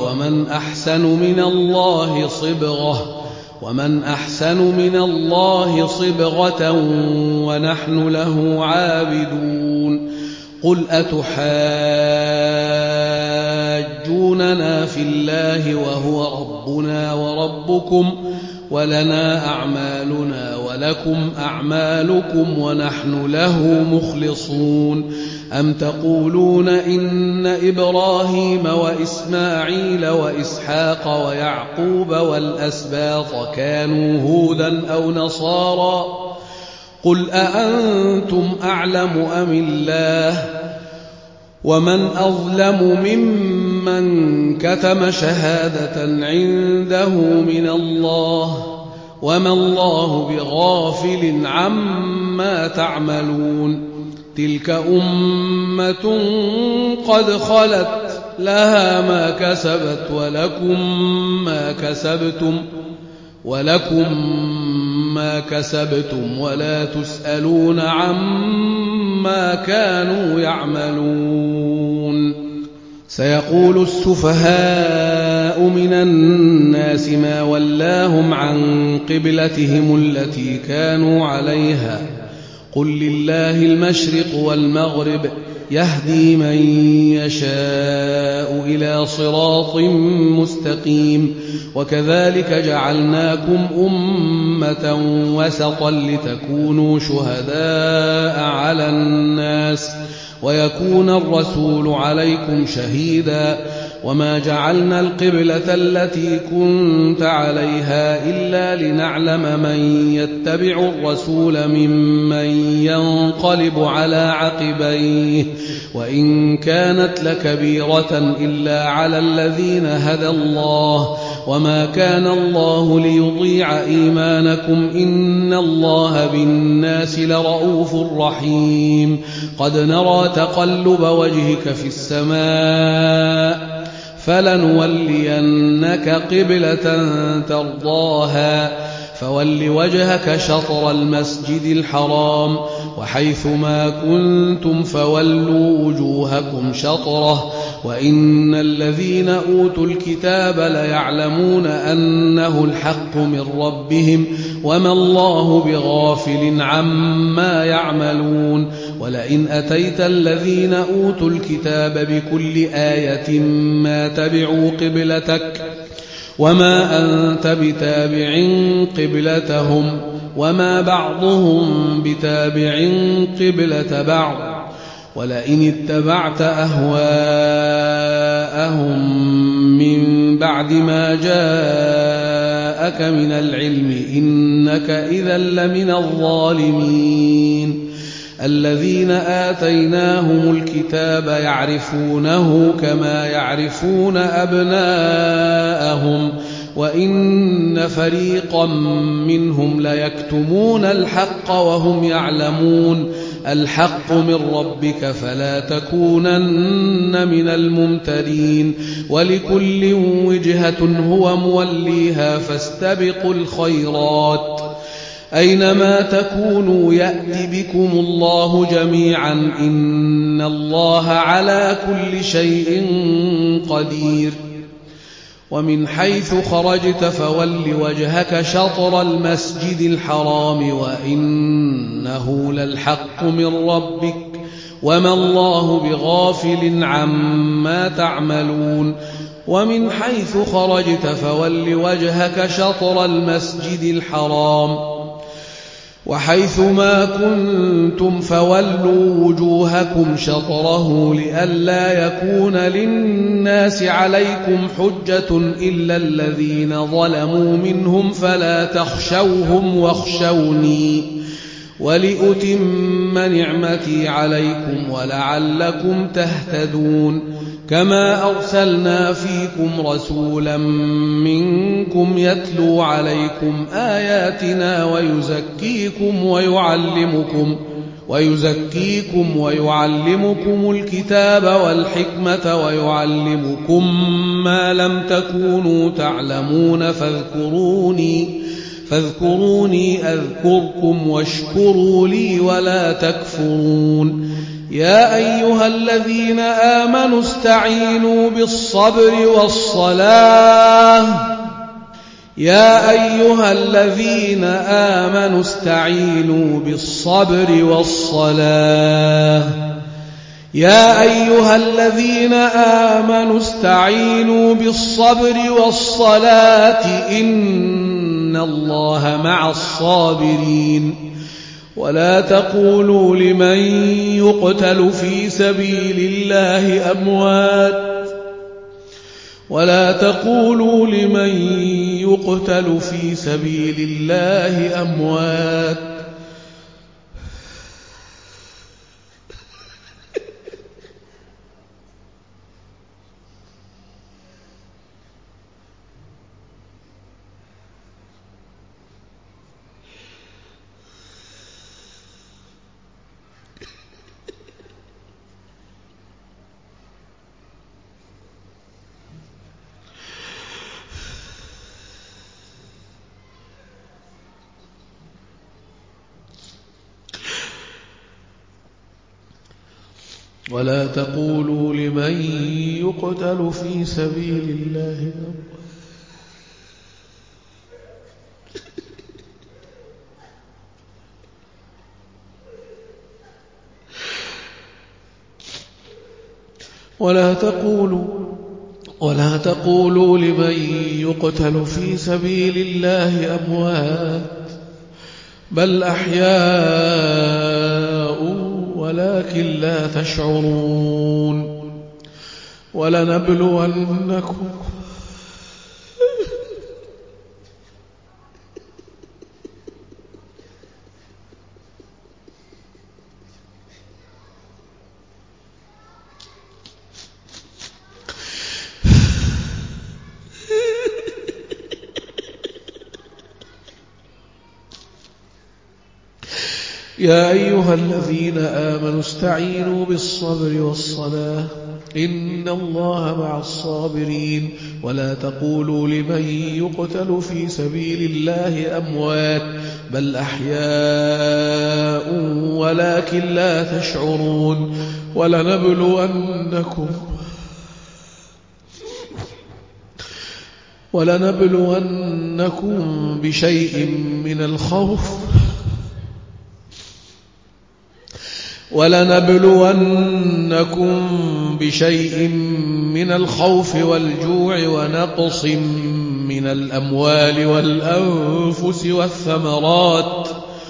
ومن أحسن من الله صبغة ونحن له عابدون قل أتحاجوننا في الله وهو ربنا وربكم ولنا أعمالنا ولكم أعمالكم ونحن له مخلصون أم تقولون إن إبراهيم وإسماعيل وإسحاق ويعقوب والأسباط كانوا هودا أو نصارى قل أأنتم أعلم أم الله ومن أظلم ممن كتم شهادة عنده من الله وما الله بغافل عما تعملون تلك أمة قد خلت لها ما كسبت ولكم ما كسبتم ولا تسألون عما كانوا يعملون سيقول السفهاء من الناس ما ولاهم عن قبلتهم التي كانوا عليها قل لله المشرق والمغرب يهدي من يشاء إلى صراط مستقيم وكذلك جعلناكم أمة وسطا لتكونوا شهداء على الناس ويكون الرسول عليكم شهيدا وما جعلنا القبلة التي كنت عليها إلا لنعلم من يتبع الرسول ممن ينقلب على عقبيه وإن كانت لكبيرة إلا على الذين هدى الله وما كان الله ليضيع إيمانكم إن الله بالناس لرؤوف رحيم قد نرى تقلب وجهك في السماء فلنولينك قبلة ترضاها فول وجهك شطر المسجد الحرام وحيث ما كنتم فولوا وجوهكم شطره وإن الذين أوتوا الكتاب ليعلمون أنه الحق من ربهم وما الله بغافل عما يعملون ولئن أتيت الذين أوتوا الكتاب بكل آية ما تبعوا قبلتك وما أنت بتابع قبلتهم وما بعضهم بتابع قبلة بعض ولئن اتبعت أهواءهم من بعد ما جاءك من العلم إنك إذا لمن الظالمين الذين آتيناهم الكتاب يعرفونه كما يعرفون أبناءهم وإن فريقا منهم ليكتمون الحق وهم يعلمون الحق من ربك فلا تكونن من الممترين ولكل وجهة هو موليها فاستبقوا الخيرات أينما تكونوا يأت بكم الله جميعا إن الله على كل شيء قدير ومن حيث خرجت فول وجهك شطر المسجد الحرام وإنه للحق من ربك وما الله بغافل عما تعملون ومن حيث خرجت فول وجهك شطر المسجد الحرام وحيث ما كنتم فولوا وجوهكم شطره لئلا يكون للناس عليكم حجة إلا الذين ظلموا منهم فلا تخشوهم واخشوني ولأتم نعمتي عليكم ولعلكم تهتدون كما أرسلنا فيكم رسولا منكم يتلو عليكم آياتنا ويزكيكم ويعلمكم الكتاب والحكمة ويعلمكم ما لم تكونوا تعلمون فاذكروني أذكركم واشكروا لي ولا تكفرون يا أيها الذين آمنوا استعينوا بالصبر والصلاة يا أيها الذين آمنوا استعينوا بالصبر والصلاة يا أيها الذين آمنوا استعينوا بالصبر والصلاة إن الله مع الصابرين ولا تقولوا لمن يقتل في سبيل الله أموات ولا تقولوا لمن يقتل في سبيل الله أموات ولا تقولوا لمن يقتل في سبيل الله ولا تقولوا لمن يقتل في سبيل الله أموات بل أحياء ولكن لا تشعرون ولنبلونكم يا أيها الذين آمنوا استعينوا بالصبر والصلاة إن الله مع الصابرين ولا تقولوا لمن يقتل في سبيل الله أموات بل أحياء ولكن لا تشعرون ولنبلونكم بشيء من الخوف والجوع ونقص من الأموال والأنفس والثمرات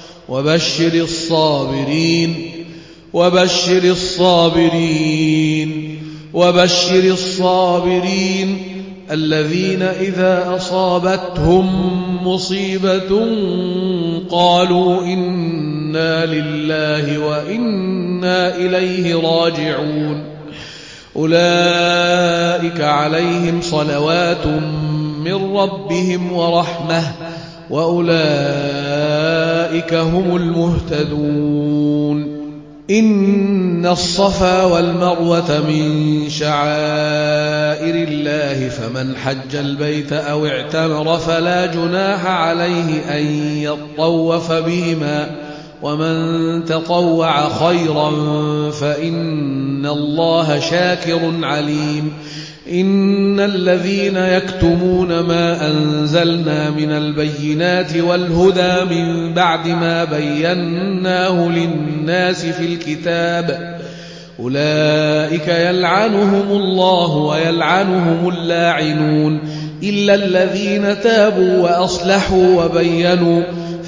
وبشر الصابرين الذين إذا أصابتهم مصيبة قالوا إنا لله وإنا إليه راجعون أولئك عليهم صلوات من ربهم ورحمة وأولئك هم المهتدون إن الصفا والمروة من شعائر الله فمن حج البيت أو اعتمر فلا جناح عليه أن يطوف بهما ومن تطوع خيرا فإن الله شاكر عليم إن الذين يكتمون ما أنزلنا من البينات والهدى من بعد ما بيناه للناس في الكتاب أولئك يلعنهم الله ويلعنهم اللاعنون إلا الذين تابوا وأصلحوا وبينوا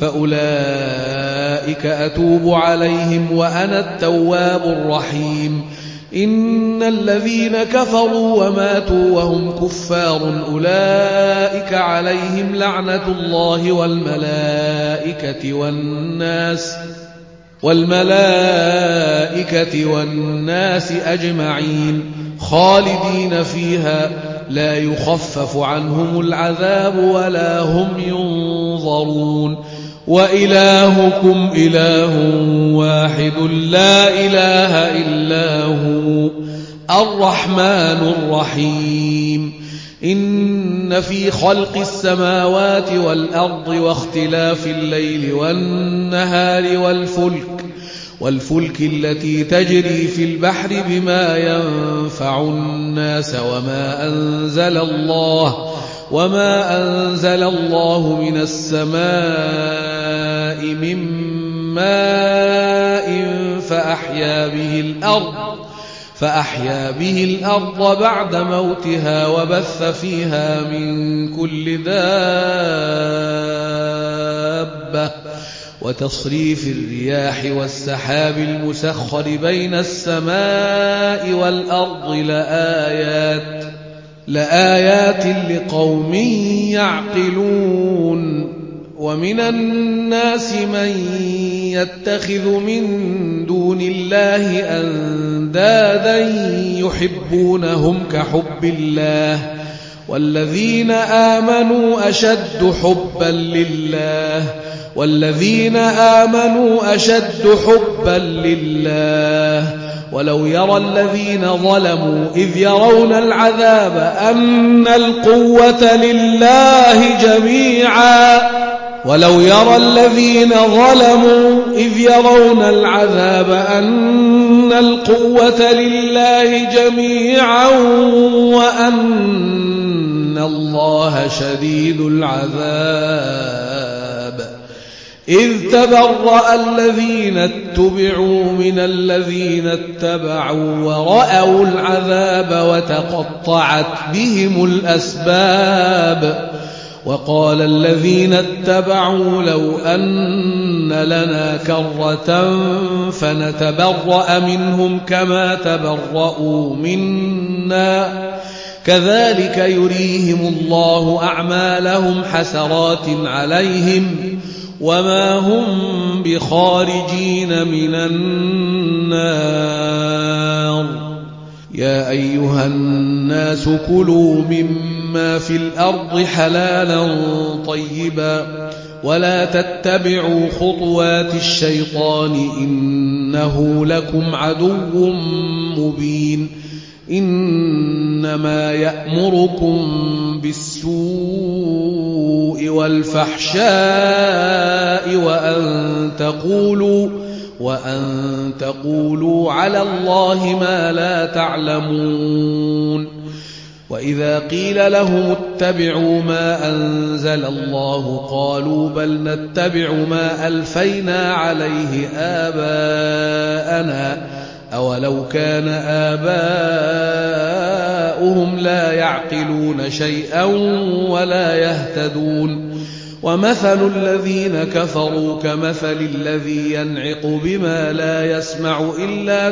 فأولئك أتوب عليهم وأنا التواب الرحيم إن الذين كفروا وماتوا وهم كفار أولئك عليهم لعنة الله والملائكة والناس أجمعين خالدين فيها لا يخفف عنهم العذاب ولا هم ينظرون وإلهكم إله واحد لا إله إلا هو الرحمن الرحيم إن في خلق السماوات والأرض واختلاف الليل والنهار والفلك التي تجري في البحر بما ينفع الناس وما أنزل الله من السماء من ماء فأحيا به الأرض بعد موتها وبث فيها من كل دابة وتصريف الرياح والسحاب المسخر بين السماء والأرض لآيات لقوم يعقلون ومن الناس من يتخذ من دون الله أندادا يحبونهم كحب الله والذين آمنوا أشد حبا لله ولو يرى الذين ظلموا إذ يرون العذاب أن القوة لله جميعا وأن الله شديد العذاب إذ تبرأ الذين اتبعوا من الذين اتبعوا ورأوا العذاب وتقطعت بهم الأسباب وقال الذين اتبعوا لو أن لنا كرة فنتبرأ منهم كما تبرأوا منا كذلك يريهم الله أعمالهم حسرات عليهم وما هم بخارجين من النار يا أيها الناس كلوا مما في الأرض حلالا طيبا ولا تتبعوا خطوات الشيطان إنه لكم عدو مبين إنما يأمركم بالسوء والفحشاء وأن تقولوا على الله ما لا تعلمون وإذا قيل لهم اتبعوا ما أنزل الله قالوا بل نتبع ما ألفينا عليه آباءنا أولو كان آباؤهم لا يعقلون شيئا ولا يهتدون ومثل الذين كفروا كمثل الذي ينعق بما لا يسمع إلا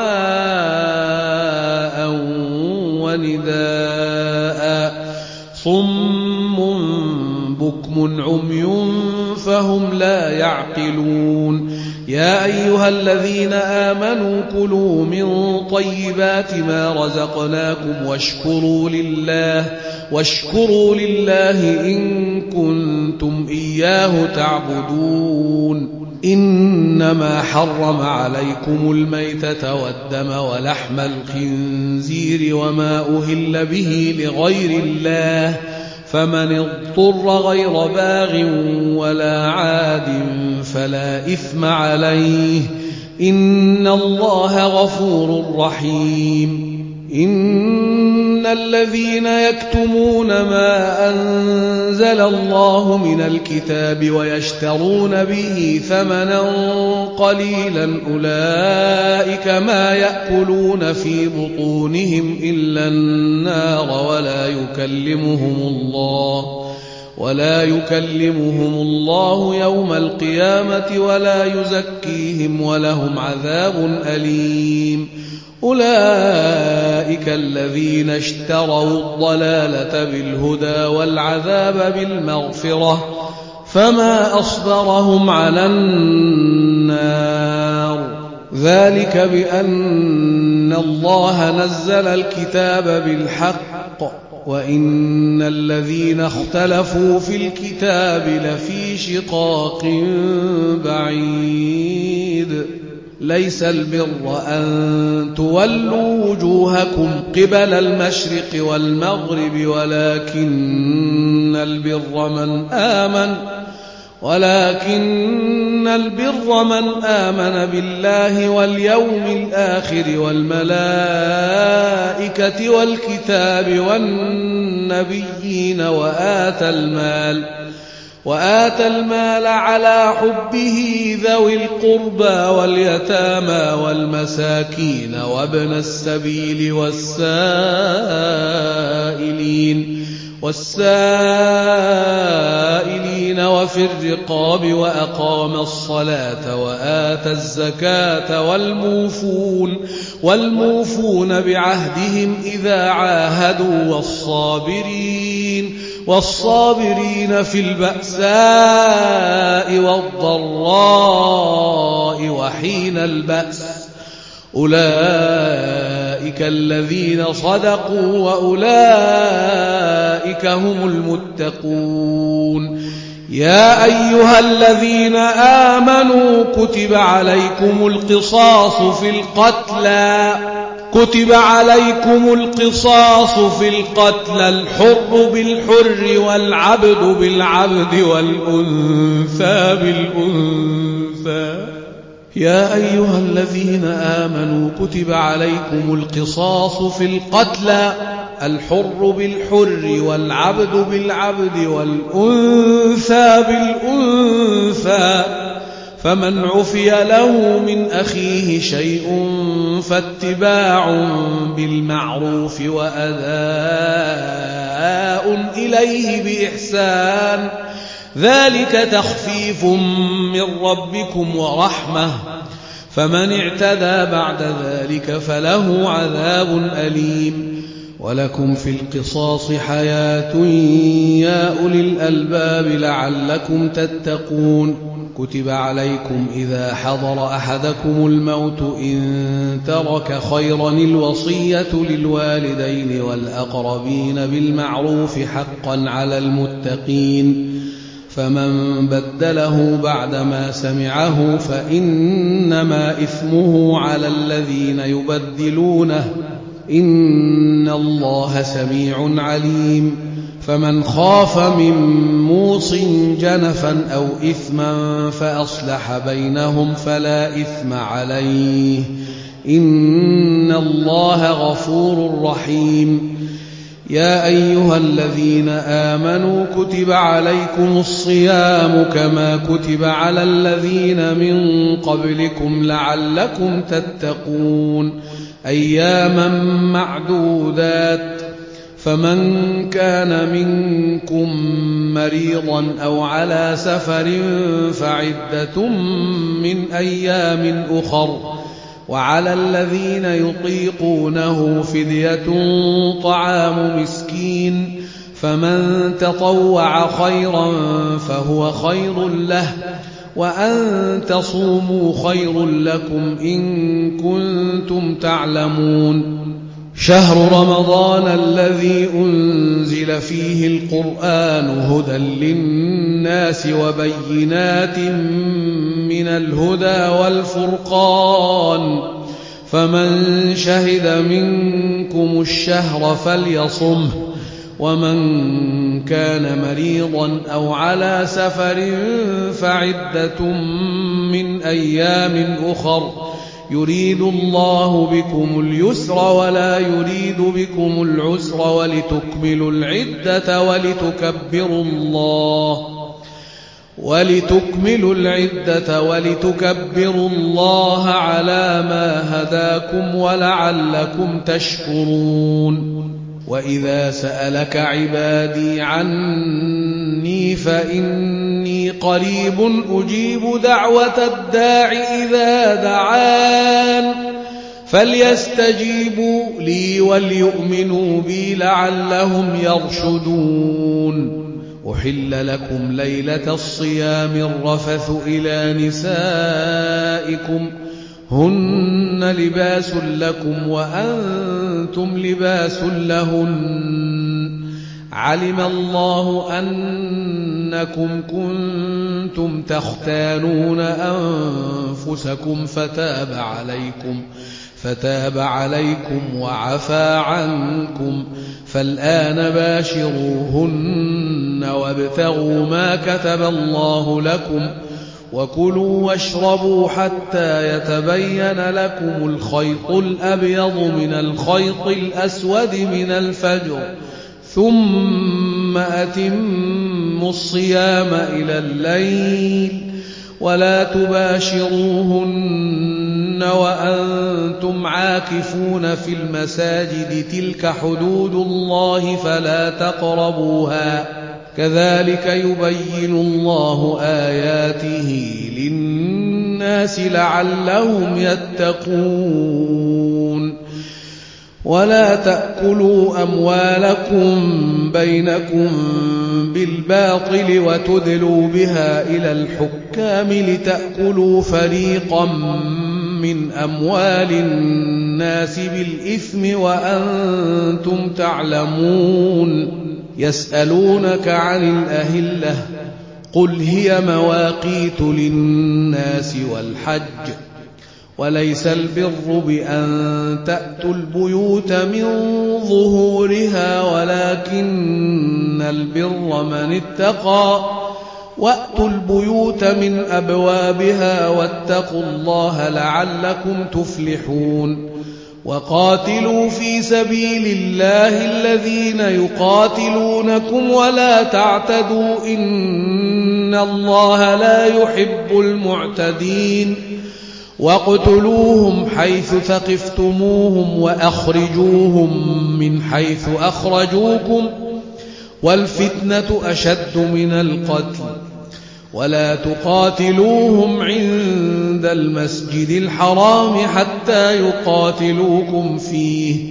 دعاء ونداء صم بكم عمي فهم لا يعقلون يا أيها الذين آمنوا كلوا من طيبات ما رزقناكم واشكروا لله إن كنتم إياه تعبدون إنما حرم عليكم الميتة والدم ولحم الخنزير وما أهل به لغير الله فمن اضطر غير باغ ولا عاد فلا إثم عليه إن الله غفور رحيم إن الذين يكتمون ما أنزل الله من الكتاب ويشترون به ثمنا قليلا أولئك ما يأكلون في بطونهم إلا النار ولا يكلمهم الله يوم القيامة ولا يزكيهم ولهم عذاب أليم أولئك الذين اشتروا الضلالة بالهدى والعذاب بالمغفرة فما أصبرهم على النار ذلك بأن الله نزل الكتاب بالحق وإن الذين اختلفوا في الكتاب لفي شقاق بعيد ليس البر أن تولوا وجوهكم قبل المشرق والمغرب ولكن البر من آمن بالله واليوم الآخر والملائكة والكتاب والنبيين وآتى المال على حبه ذوي القربى واليتامى والمساكين وابن السبيل والسائلين وفي الرقاب وأقام الصلاة وآتى الزكاة والموفون بعهدهم إذا عاهدوا والصابرين في البأساء والضراء وحين البأس أولئك الذين صدقوا وأولئك هم المتقون يا أيها الذين آمنوا كتب عليكم القصاص في القتلى الحر بالحر والعبد بالعبد والأنثى بالأنثى يا أيها الذين آمنوا كتب عليكم القصاص في القتلى الحر بالحر والعبد بالعبد والأنثى بالأنثى أنثى فمن عفي له من أخيه شيء فاتباع بالمعروف وأداء إليه بإحسان ذلك تخفيف من ربكم ورحمة فمن اعتدى بعد ذلك فله عذاب أليم ولكم في القصاص حياة يا أولي الألباب لعلكم تتقون كتب عليكم إذا حضر أحدكم الموت إن ترك خيرا الوصية للوالدين والأقربين بالمعروف حقا على المتقين فمن بدله بعدما سمعه فإنما إثمه على الذين يبدلونه إن الله سميع عليم فمن خاف من موص جنفا أو إثما فأصلح بينهم فلا إثم عليه إن الله غفور رحيم يا أيها الذين آمنوا كتب عليكم الصيام كما كتب على الذين من قبلكم لعلكم تتقون أياما معدودات فمن كان منكم مريضا أو على سفر فعدة من أيام أخر وعلى الذين يطيقونه فدية طعام مسكين فمن تطوع خيرا فهو خير له وأن تصوموا خير لكم إن كنتم تعلمون شهر رمضان الذي أنزل فيه القرآن هدى للناس وبينات من الهدى والفرقان فمن شهد منكم الشهر فليصمه ومن كان مريضا أو على سفر فعدة من أيام أخر يريد الله بكم اليسر ولا يريد بكم العسر ولتكملوا العدة ولتكبروا الله على ما هداكم ولعلكم تشكرون وإذا سألك عبادي عني فإني قريب أجيب دعوة الداع إذا دعان فليستجيبوا لي وليؤمنوا بي لعلهم يرشدون أحل لكم ليلة الصيام الرفث إلى نسائكم هن لباس لكم وأنتم لباس لهن علم الله أنكم كنتم تختانون أنفسكم فتاب عليكم وعفى عنكم فالآن باشروهن وابتغوا ما كتب الله لكم وكلوا واشربوا حتى يتبين لكم الخيط الأبيض من الخيط الأسود من الفجر ثم أتموا الصيام إلى الليل ولا تباشروهن وأنتم عاكفون في المساجد تلك حدود الله فلا تقربوها كذلك يبين الله آياته للناس لعلهم يتقون ولا تأكلوا أموالكم بينكم بالباطل وتدلوا بها إلى الحكام لتأكلوا فريقا من أموال الناس بالإثم وأنتم تعلمون يسألونك عن الأهلة قل هي مواقيت للناس والحج وليس البر بأن تأتوا البيوت من ظهورها ولكن البر من اتقى وأتوا البيوت من أبوابها واتقوا الله لعلكم تفلحون وقاتلوا في سبيل الله الذين يقاتلونكم ولا تعتدوا إن الله لا يحب المعتدين واقتلوهم حيث ثقفتموهم وأخرجوهم من حيث أخرجوكم والفتنة أشد من القتل ولا تقاتلوهم عند المسجد الحرام حتى يقاتلوكم فيه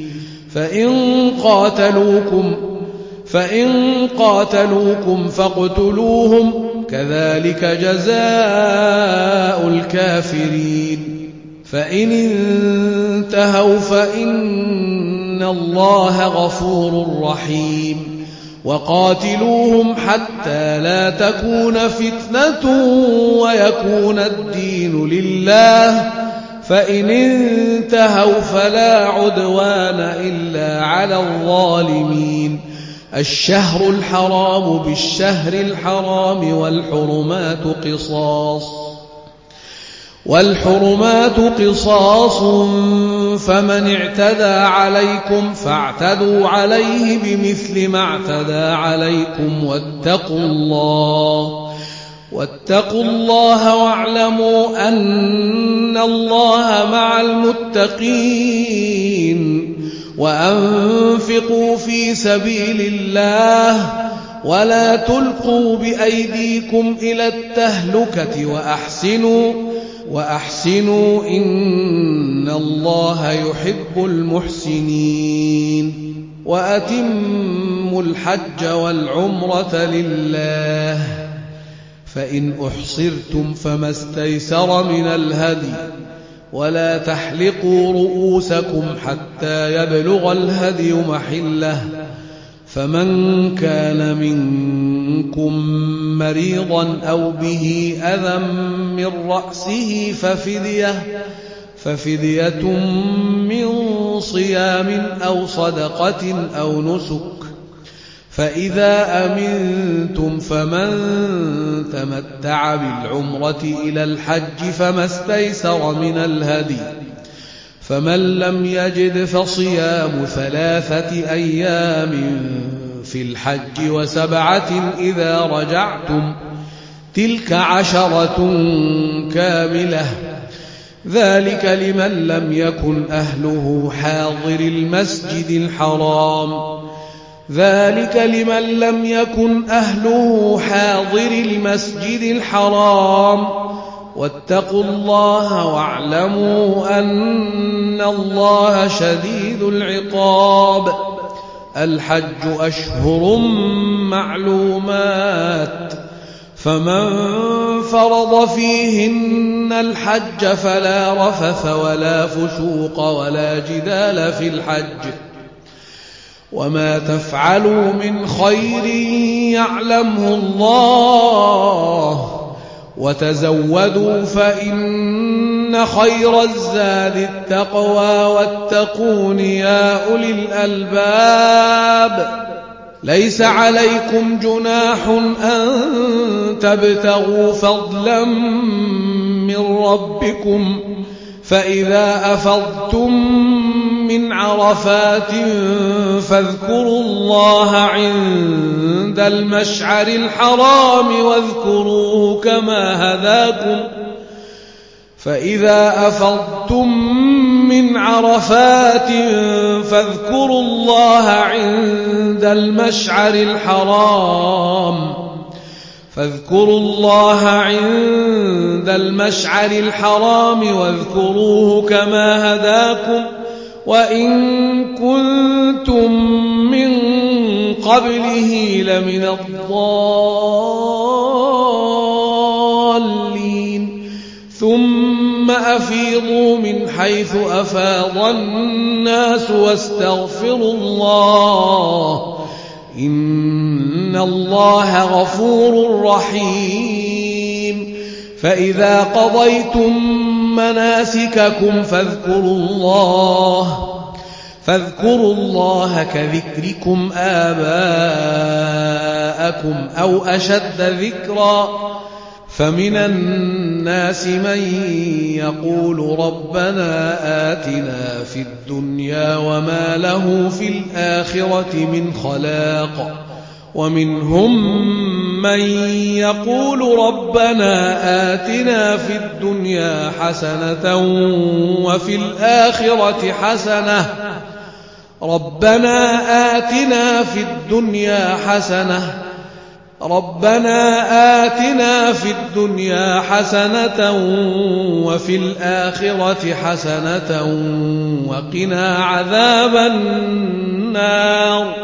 فإن قاتلوكم فاقتلوهم كذلك جزاء الكافرين فإن انتهوا فإن الله غفور رحيم وقاتلوهم حتى لا تكون فتنة ويكون الدين لله فإن انتهوا فلا عدوان إلا على الظالمين الشهر الحرام بالشهر الحرام والحرمات قصاص فمن اعتدى عليكم فاعتدوا عليه بمثل ما اعتدى عليكم واتقوا الله واعلموا أن الله مع المتقين وأنفقوا في سبيل الله ولا تلقوا بأيديكم إلى التهلكة وأحسنوا إن الله يحب المحسنين وأتموا الحج والعمرة لله فإن أحصرتم فما استيسر من الهدي ولا تحلقوا رؤوسكم حتى يبلغ الهدي محله فمن كان منكم مريضا أو به أذى من رأسه ففدية من صيام أو صدقة أو نسك فإذا أمنتم فمن تمتع بالعمرة إلى الحج فما استيسر من الهدي فمن لم يجد فصيام 3 أيام في الحج وسبعة إذا رجعتم تلك 10 كاملة ذلك لمن لم يكن أهله حاضر المسجد الحرام واتقوا الله واعلموا أن الله شديد العقاب الحج أشهر معلومات فمن فرض فيهن الحج فلا رفث ولا فسوق ولا جدال في الحج وما تفعلوا من خير يعلمه الله وتزودوا فإن خير الزاد التقوى واتقون يا أولي الألباب ليس عليكم جناح أن تبتغوا فضلا من ربكم فإذا أفضتم من عرفات فاذكروا الله عند المشعر الحرام واذكروه كما هداكم وإن كنتم من قبله لمن الضالين ثم أفيضوا من حيث أفاض الناس واستغفروا الله إن الله غفور رحيم فإذا قضيتم مناسككم فاذكروا الله كذكركم آباءكم أو أشد ذكرا فمن الناس من يقول ربنا آتنا في الدنيا وما له في الآخرة من خلاق ومنهم من يقول ربنا آتنا في الدنيا حسنة وفي الآخرة حسنة ربنا آتنا في الدنيا حسنة وفي الآخرة حسنة وقنا عذاب النار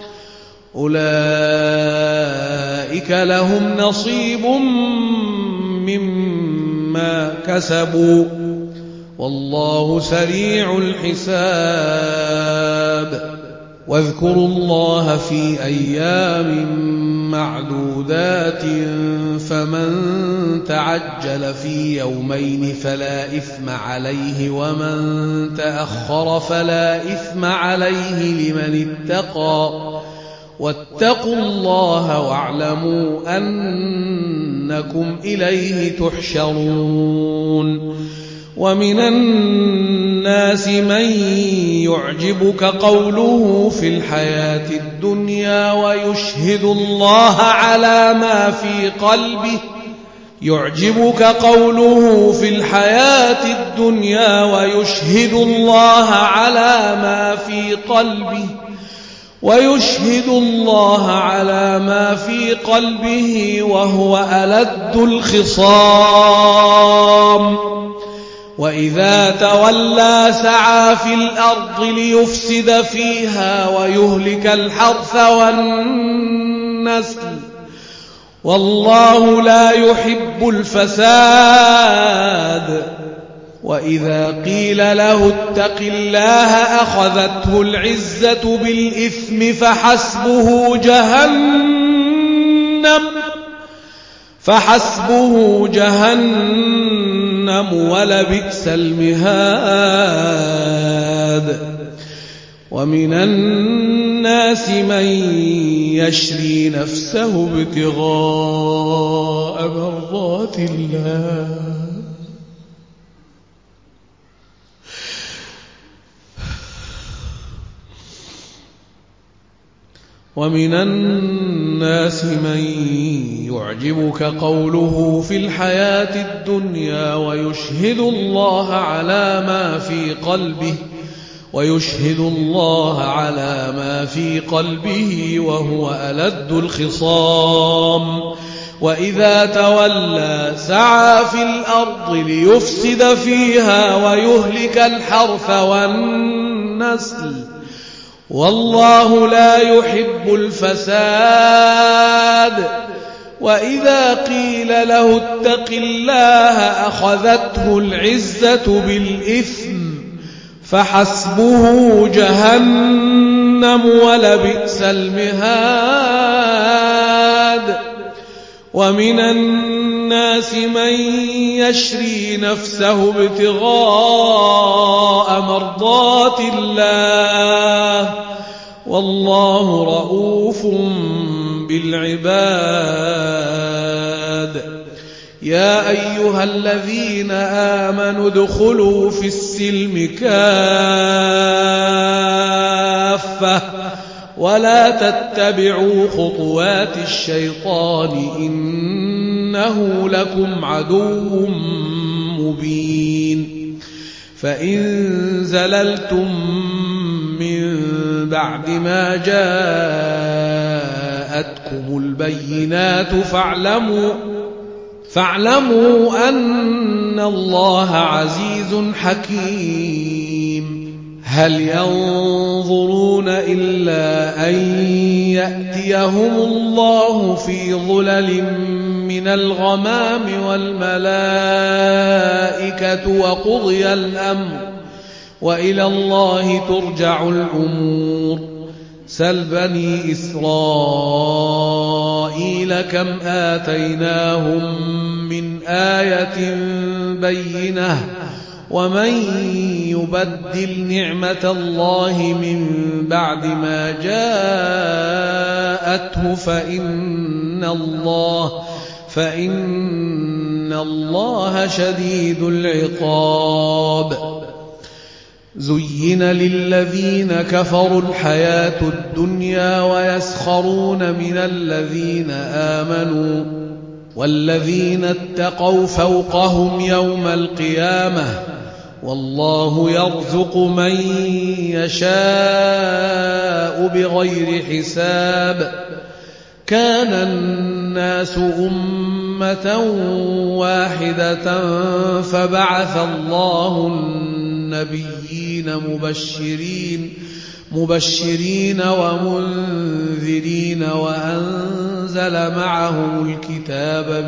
أولئك لهم نصيب مما كسبوا والله سريع الحساب واذكروا الله في أيام معدودات فمن تعجل في يومين فلا إثم عليه ومن تأخر فلا إثم عليه لمن اتقى واتقوا الله واعلموا أنكم إليه تحشرون ومن الناس من يعجبك قوله في الحياة الدنيا ويشهد الله على ما في قلبه وهو ألد الخصام وإذا تولى سعى في الأرض ليفسد فيها ويهلك الحرث والنسل والله لا يحب الفساد وإذا قيل له اتق الله أخذته العزة بالإثم فحسبه جهنم ولبئس المهاد ومن الناس من يشري نفسه ابتغاء مرضات الله ومن الناس من يعجبك قوله في الحياة الدنيا ويشهد الله على ما في قلبه وهو ألد الخصام وإذا تولى سعى في الأرض ليفسد فيها ويهلك الحرث والنسل والله لا يحب الفساد وإذا قيل له اتق الله أخذته العزة بالإثم فحسبه جهنم ولبئس المهاد ومن الناس من يشري نفسه ابتغاء مرضات الله والله رؤوف بالعباد يا أيها الذين آمنوا ادخلوا في السلم كافة ولا تتبعوا خطوات الشيطان إنه لكم عدو مبين فإن زللتم من بعد ما جاءتكم البينات فاعلموا أن الله عزيز حكيم هل ينظرون إلا أن يأتيهم الله في ظلل من الغمام والملائكة وقضي الأمر وإلى الله ترجع الأمور سل بني إسرائيل كم آتيناهم من آية بينة ومن يبدل نعمة الله من بعد ما جاءته فإن الله شديد العقاب زين للذين كفروا الحياة الدنيا ويسخرون من الذين آمنوا والذين اتقوا فوقهم يوم القيامة والله يرزق من يشاء بغير حساب كان الناس أمة واحدة فبعث الله النبيين مبشرين ومنذرين وأنزل معهم الكتاب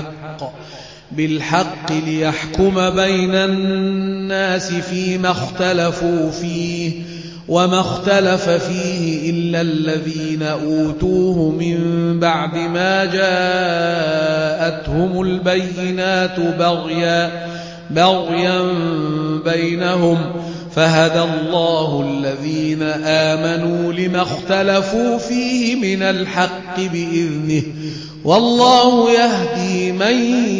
بالحق ليحكم بين الناس فيما اختلفوا فيه وما اختلف فيه إلا الذين أوتوه من بعد ما جاءتهم البينات بغيا بينهم فهدى الله الذين آمنوا لما اختلفوا فيه من الحق بإذنه والله يهدي من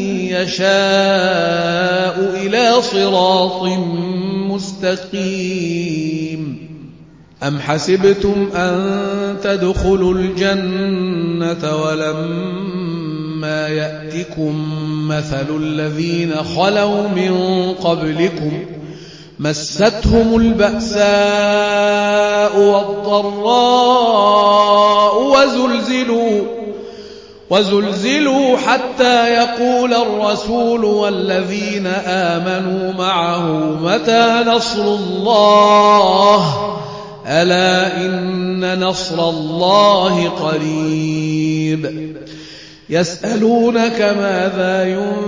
يشاء إلى صراط مستقيم أم حسبتم أن تدخلوا الجنة ولما يأتكم مثل الذين خلوا من قبلكم مستهم البأساء والضراء وزلزلوا حتى يقول الرسول والذين آمنوا معه متى نصر الله ألا إن نصر الله قريب يسألونك ماذا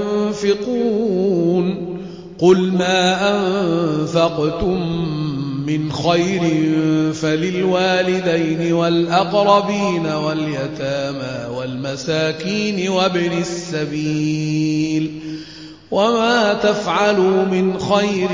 ينفقون قل ما أنفقتم من خير فللوالدين والأقربين واليتامى والمساكين وابن السبيل وما تفعلوا من خير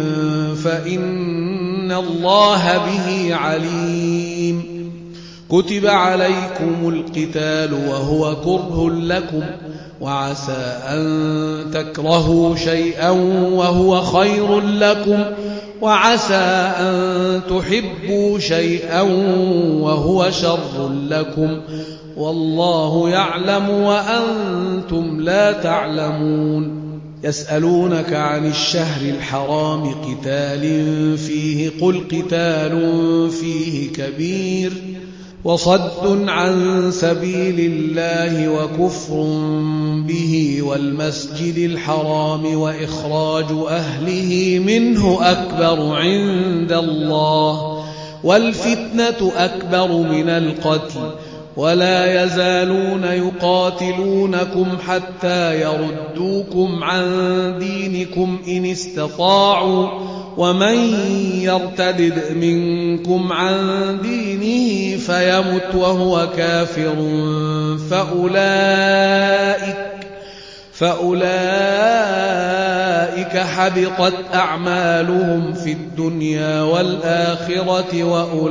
فإن الله به عليم كتب عليكم القتال وهو كره لكم وعسى أن تكرهوا شيئا وهو خير لكم وعسى أن تحبوا شيئا وهو شر لكم والله يعلم وأنتم لا تعلمون يسألونك عن الشهر الحرام قتال فيه قل قتال فيه كبير وصد عن سبيل الله وكفر به والمسجد الحرام وإخراج أهله منه أكبر عند الله والفتنة أكبر من القتل ولا يزالون يقاتلونكم حتى يردوكم عن دينكم إن استطاعوا ومن يرتدد منكم عن دينه فيمت وهو كافر فأولئك حبطت أعمالهم في الدنيا والآخرة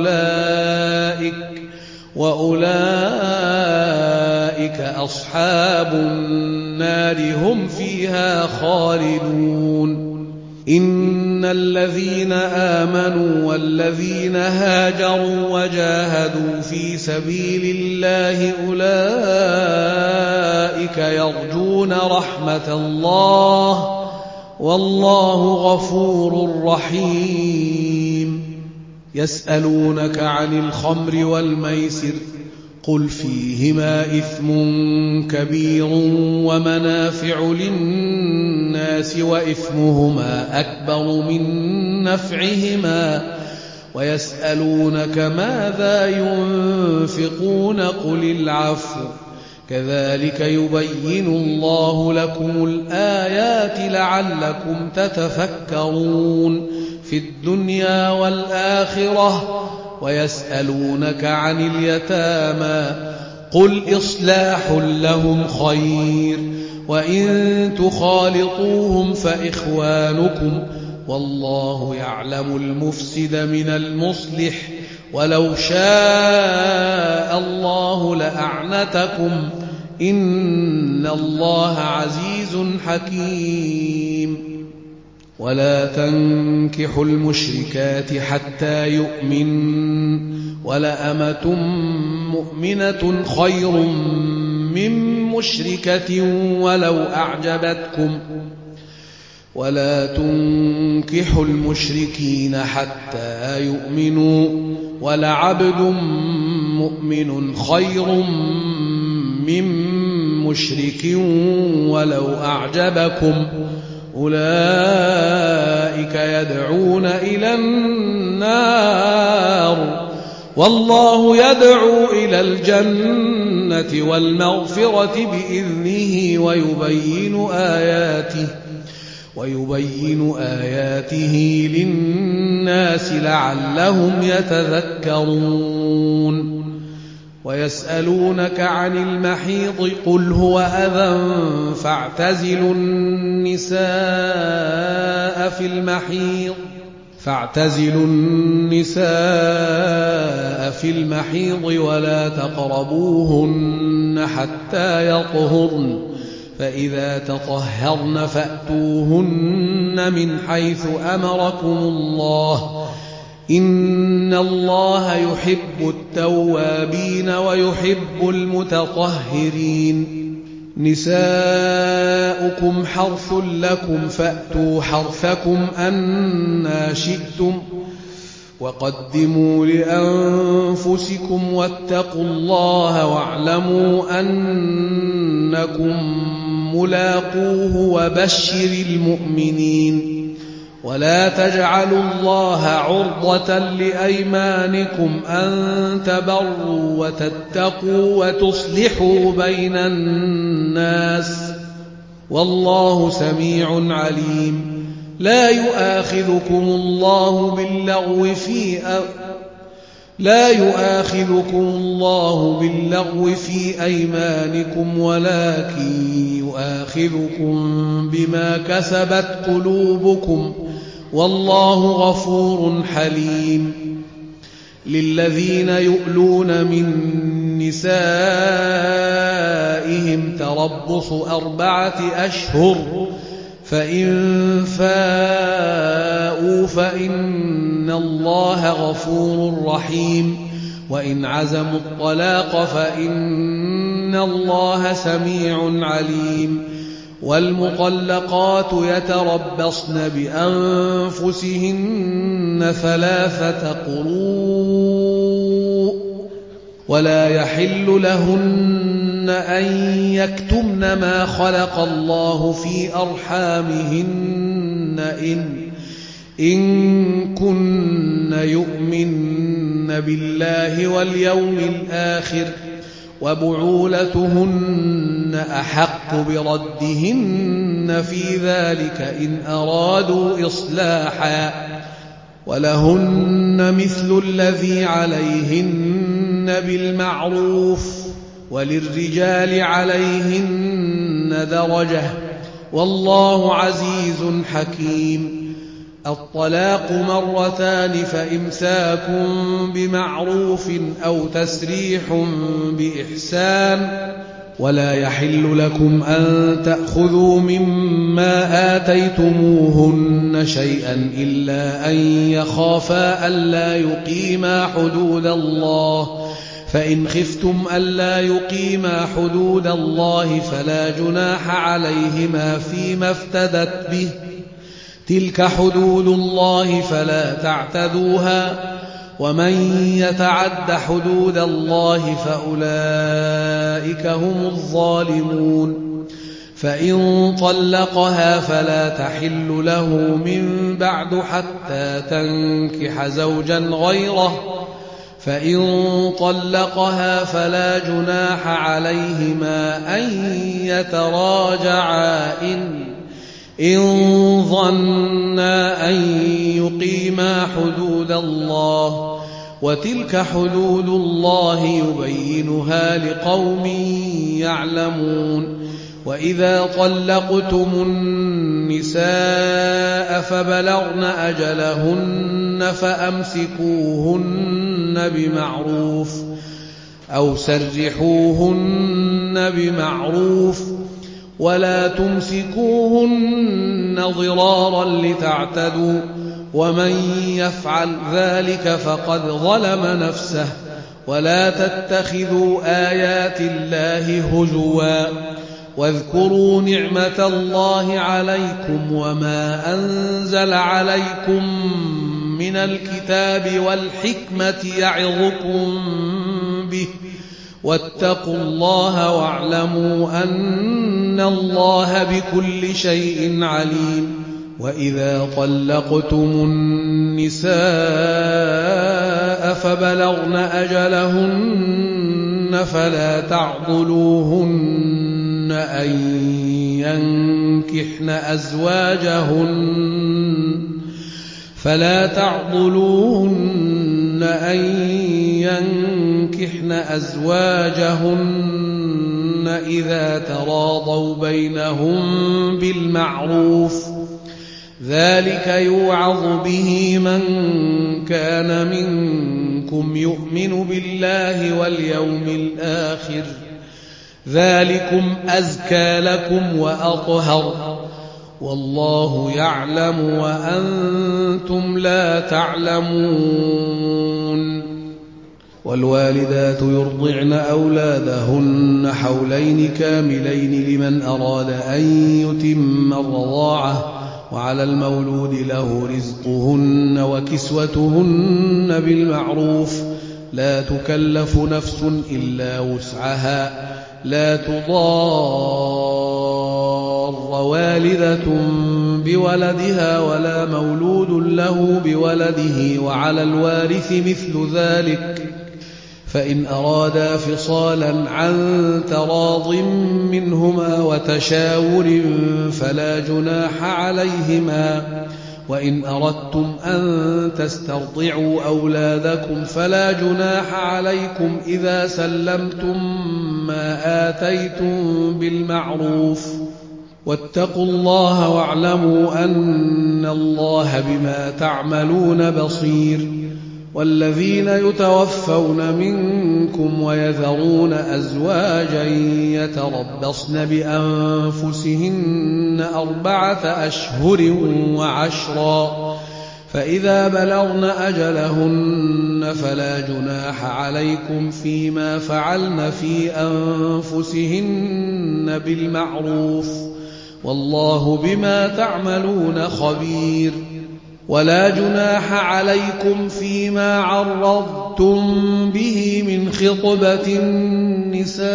وأولئك أصحاب النار هم فيها خالدون إن الذين آمنوا والذين هاجروا وجاهدوا في سبيل الله أولئك يرجون رحمة الله والله غفور رحيم يسألونك عن الخمر والميسر قل فيهما إثم كبير ومنافع للناس وإثمهما أكبر من نفعهما ويسألونك ماذا ينفقون قل العفو كذلك يبين الله لكم الآيات لعلكم تتفكرون في الدنيا والآخرة ويسألونك عن اليتامى قل إصلاح لهم خير وإن تخالطوهم فإخوانكم والله يعلم المفسد من المصلح ولو شاء الله لأعنتكم إن الله عزيز حكيم. ولا تنكحوا المشركات حتى يؤمن، ولأمة مؤمنة خير من مشركة ولو أعجبتكم. ولا تنكحوا المشركين حتى يؤمنوا، ولعبد مؤمن خير من مشرك ولو أعجبكم. أولئك يدعون إلى النار، والله يدعو إلى الجنة والمغفرة بإذنه ويبين آياته للناس لعلهم يتذكرون. ويسألونك عن المحيض قل هو أذى فاعتزلوا النساء في المحيض ولا تقربوهن حتى يطهرن، فإذا تطهرن فأتوهن من حيث أمركم الله، إن الله يحب التوابين ويحب المتطهرين. نساؤكم حرث لكم فأتوا حرثكم أنى شئتم، وقدموا لأنفسكم واتقوا الله واعلموا أنكم ملاقوه وبشر المؤمنين. ولا تجعلوا الله عرضة لأيمانكم أن تبروا وتتقوا وتصلحوا بين الناس، والله سميع عليم. لا يؤاخذكم الله باللغو في أيمانكم، ولكن يؤاخذكم بما كسبت قلوبكم، والله غفور حليم. للذين يؤلون من نسائهم تربص 4 أشهر، فإن فاءوا فإن الله غفور رحيم، وإن عزموا الطلاق فإن الله سميع عليم. والمطلقات يتربصن بأنفسهن 3 قروء، ولا يحل لهن أن يكتمن ما خلق الله في أرحامهن إن كن يؤمن بالله واليوم الآخر، وبعولتهن أحق بردهن في ذلك إن أرادوا إصلاحا، ولهن مثل الذي عليهن بالمعروف، وللرجال عليهن درجة، والله عزيز حكيم. الطلاق 2، فإمساك بمعروف أو تسريح بإحسان. ولا يحل لكم أن تأخذوا مما آتيتموهن شيئا إلا أن يخافا ألا يقيما حدود الله، فإن خفتم ألا يقيما حدود الله فلا جناح عليهما فيما افتدت به، تلك حدود الله فلا تعتدوها، ومن يتعد حدود الله فأولئك هم الظالمون. فإن طلقها فلا تحل له من بعد حتى تنكح زوجا غيره، فإن طلقها فلا جناح عليهما أن يتراجعا إن ظنا أن يقيما حدود الله، وتلك حدود الله يبينها لقوم يعلمون. وإذا طلقتم النساء فبلغن أجلهن فأمسكوهن بمعروف، أو سرحوهن بمعروف ولا تمسكوهن ضرارا لتعتدوا ومن يفعل ذلك فقد ظلم نفسه ولا تتخذوا آيات الله هزوا واذكروا نعمة الله عليكم وما أنزل عليكم من الكتاب والحكمة يعظكم به واتقوا الله واعلموا أن الله بكل شيء عليم وإذا طلقتم النساء فبلغن أجلهن أن ينكحن أزواجهن إذا تراضوا بينهم بالمعروف ذلك يوعظ به من كان منكم يؤمن بالله واليوم الآخر ذلكم أزكى لكم وأطهر والله يعلم وأنتم لا تعلمون والوالدات يرضعن أولادهن حولين كاملين لمن أراد أن يتم الرضاعة وعلى المولود له رزقهن وكسوتهن بالمعروف لا تكلف نفس إلا وسعها لا تضار والدة بولدها ولا مولود له بولده وعلى الوارث مثل ذلك فإن أرادا فصالا عن تراض منهما وتشاور فلا جناح عليهما وإن أردتم أن تسترضعوا أولادكم فلا جناح عليكم إذا سلمتم ما آتيتم بالمعروف واتقوا الله واعلموا أن الله بما تعملون بصير والذين يتوفون منكم ويذرون أزواجا يتربصن بأنفسهن 4 أشهر وعشرا فإذا بلغن أجلهن فلا جناح عليكم فيما فعلن في أنفسهن بالمعروف والله بما تعملون خبير ولا جناح عليكم فيما عرضتم به من خطبة النساء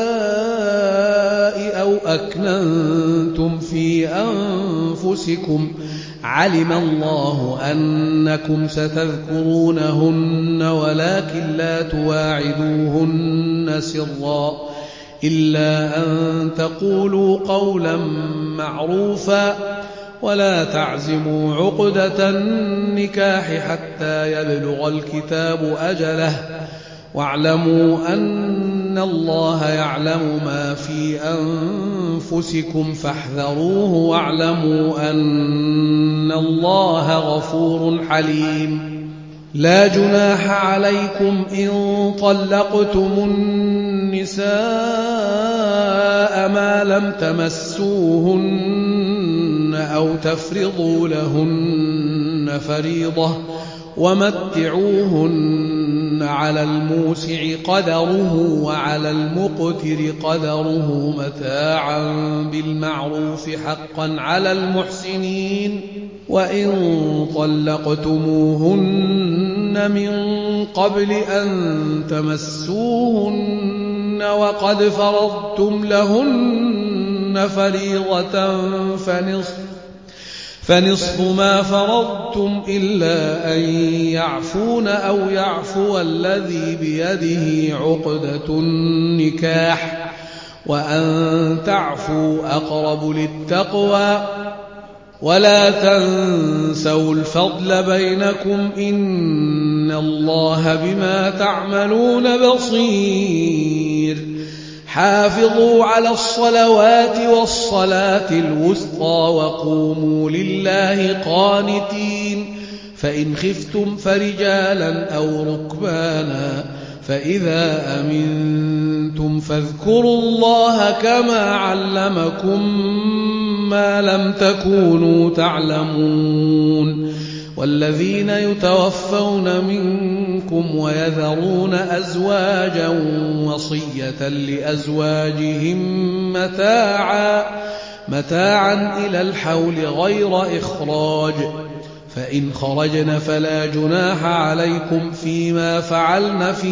أو أكننتم في أنفسكم علم الله أنكم ستذكرونهن ولكن لا تواعدوهن سرا إلا أن تقولوا قولا معروفا ولا تعزموا عقدة النكاح حتى يبلغ الكتاب أجله واعلموا أن الله يعلم ما في أنفسكم فاحذروه واعلموا أن الله غفور حليم لا جناح عليكم إن طلقتم النساء ما لم تمسوهن أو تفرضوا لهن فريضة ومتعوهن على الموسع قدره وعلى المقتر قدره متاعا بالمعروف حقا على المحسنين وإن طلقتموهن من قبل أن تمسوهن وقد فرضتم لهن فريضة فنصف ما فرضتم إلا أن يعفون أو يعفو الذي بيده عقدة النكاح وأن تعفوا أقرب للتقوى ولا تنسوا الفضل بينكم إن الله بما تعملون بصير حافظوا على الصلوات والصلاة الوسطى وقوموا لله قانتين فإن خفتم فرجالا أو ركبانا فإذا أمنتم فاذكروا الله كما علمكم ما لم تكونوا تعلمون والذين يتوفون منكم ويذرون أزواجا وصية لأزواجهم متاعا إلى الحول غير إخراج فإن خرجن فلا جناح عليكم فيما فعلن في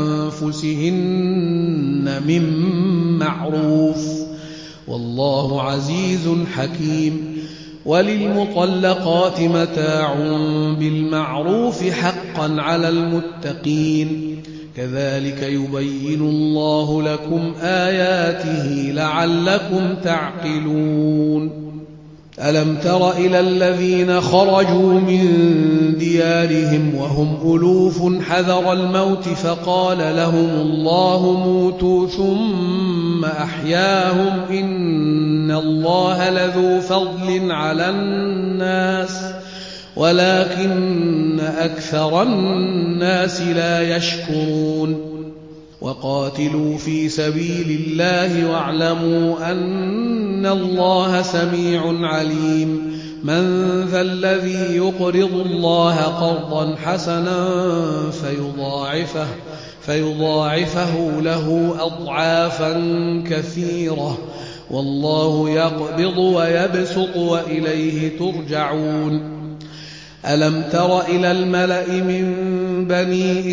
أنفسهن من معروف والله عزيز حكيم وللمطلقات متاع بالمعروف حقا على المتقين كذلك يبين الله لكم آياته لعلكم تعقلون ألم تر إلى الذين خرجوا من ديارهم وهم ألوف حذر الموت فقال لهم الله موتوا ثم أحياهم إن الله لذو فضل على الناس ولكن أكثر الناس لا يشكرون وقاتلوا في سبيل الله واعلموا أن الله سميع عليم من ذا الذي يقرض الله قرضا حسنا فيضاعفه له أضعافا كثيرة والله يقبض ويبسط وإليه ترجعون ألم تر إلى الملأ من بني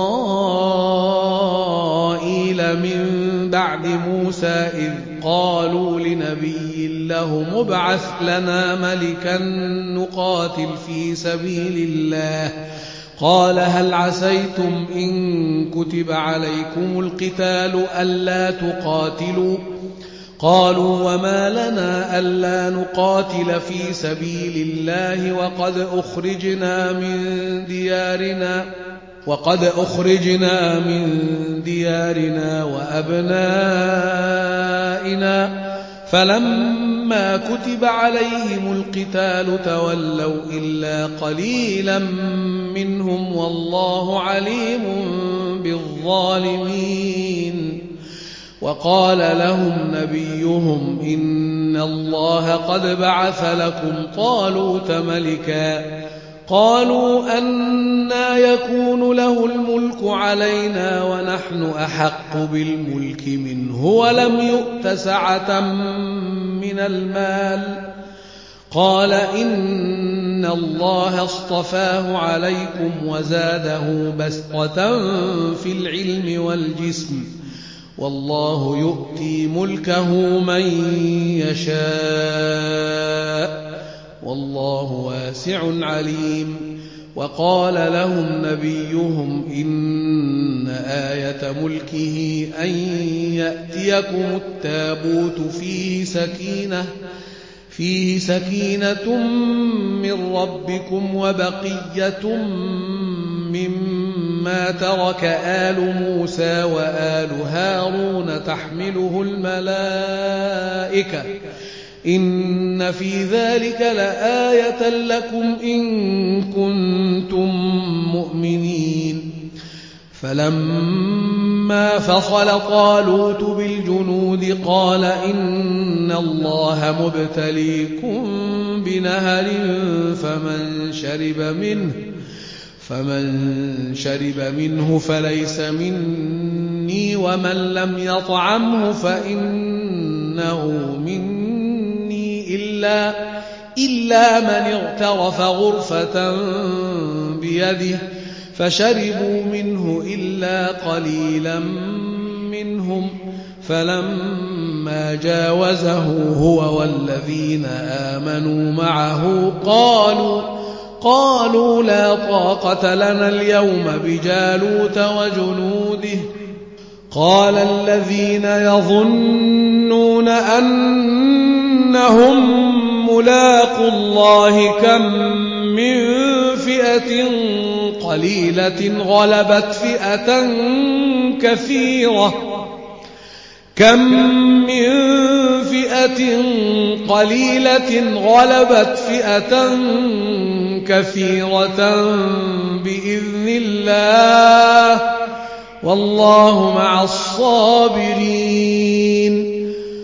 إسرائيل من بعد موسى إذ قالوا لنبي له مبعث لنا ملكا نقاتل في سبيل الله قال هل عسيتم إن كتب عليكم القتال ألا تقاتلوا قالوا وما لنا ألا نقاتل في سبيل الله وقد أخرجنا من ديارنا وأبنائنا فلما كتب عليهم القتال تولوا إلا قليلا منهم والله عليم بالظالمين وقال لهم نبيهم إن الله قد بعث لكم طالوت ملكا قالوا أنى يكون له الملك علينا ونحن أحق بالملك منه ولم يؤت سعة من المال قال إن الله اصطفاه عليكم وزاده بسطة في العلم والجسم والله يؤتي ملكه من يشاء والله واسع عليم وقال لهم نبيهم إن آية ملكه أن يأتيكم التابوت فيه سكينة من ربكم وبقية مما ترك آل موسى وآل هارون تحمله الملائكة إن في ذلك لآية لكم إن كنتم مؤمنين فلما فصل طالوت بالجنود قال إن الله مبتليكم بنهر فمن شرب منه فليس مني ومن لم يطعمه فإنه مني إلا من اغترف غرفة بيده فشربوا منه إلا قليلا منهم فلما جاوزه هو والذين آمنوا معه قالوا لا طاقة لنا اليوم بجالوت وجنوده قال الذين يظنون أنهم ملاقوا الله كم من فئة قليلة غلبت فئة كثيرة بإذن الله والله مع الصابرين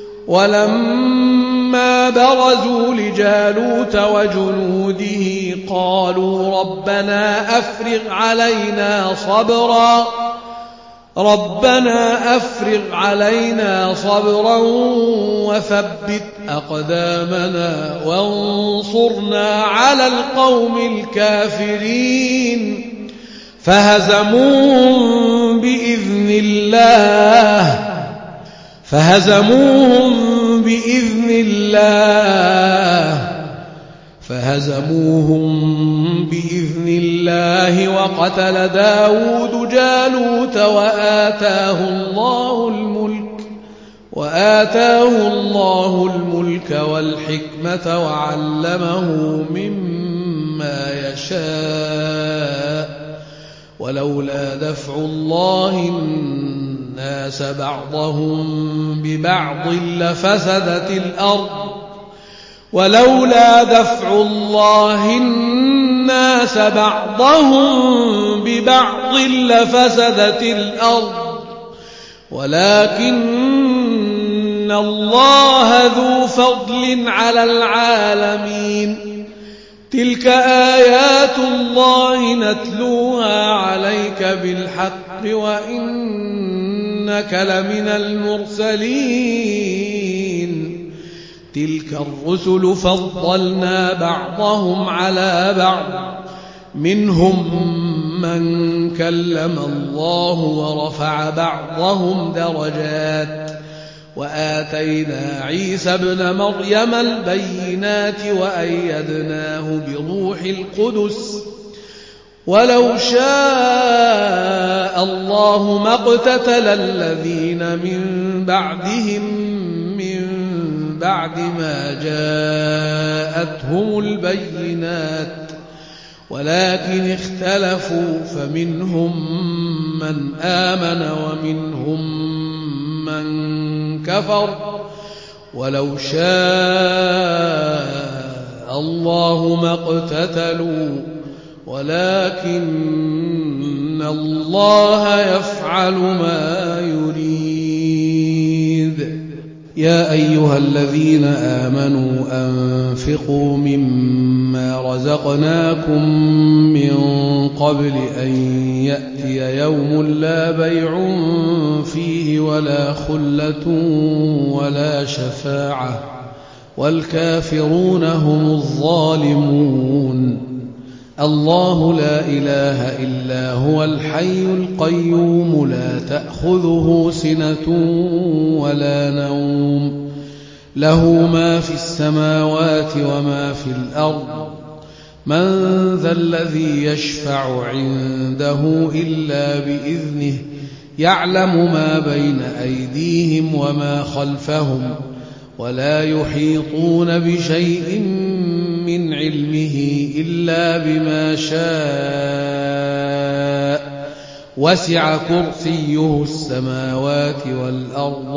ولما برزوا لجالوت وجنوده قالوا ربنا أفرغ علينا صبرا وثبت أقدامنا وانصرنا على القوم الكافرين فهزموهم بإذن الله وقتل داود جالوت وآتاه الله الملك والحكمة وعلمه مما يشاء ولولا دفع الله الناس بعضهم ببعض لفسدت الأرض ولكن الله ذو فضل على العالمين تلك آيات الله نتلوها عليك بالحق وإنك لمن المرسلين تلك الرسل فضلنا بعضهم على بعض منهم من كلم الله ورفع بعضهم درجات وآتينا عيسى ابن مريم البينات وأيدناه بروح القدس ولو شاء الله ما اقتتل الذين من بعد ما جاءتهم البينات ولكن اختلفوا فمنهم من آمن ومنهم من كفر ولو شاء الله ما اقتتلوا ولكن الله يفعل ما يريد يا أيها الذين آمنوا أنفقوا مما رزقناكم من قبل أن يأتي يوم لا بيع فيه ولا خلة ولا شفاعة والكافرون هم الظالمون الله لا إله إلا هو الحي القيوم لا تأخذه سنة ولا نوم له ما في السماوات وما في الأرض من ذا الذي يشفع عنده إلا بإذنه يعلم ما بين أيديهم وما خلفهم ولا يحيطون بشيء من علمه إلا بما شاء وسع كرسيه السماوات والأرض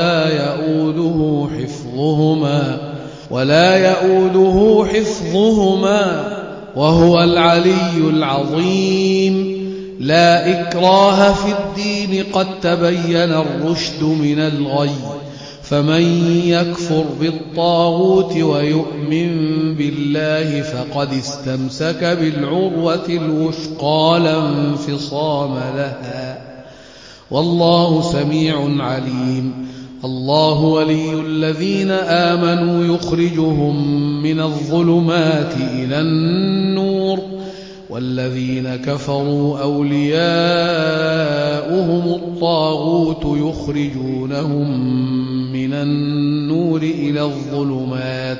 ولا يؤوده حفظهما وهو العلي العظيم لا إكراه في الدين قد تبين الرشد من الغي فمن يكفر بالطاغوت ويؤمن بالله فقد استمسك بالعروة الوثقى لا انفصام لها والله سميع عليم الله ولي الذين آمنوا يخرجهم من الظلمات إلى النور والذين كفروا أولياؤهم الطاغوت يخرجونهم من النور إلى الظلمات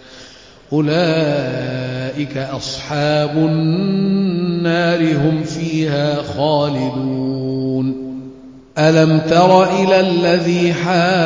أولئك أصحاب النار هم فيها خالدون ألم تر إلى الذي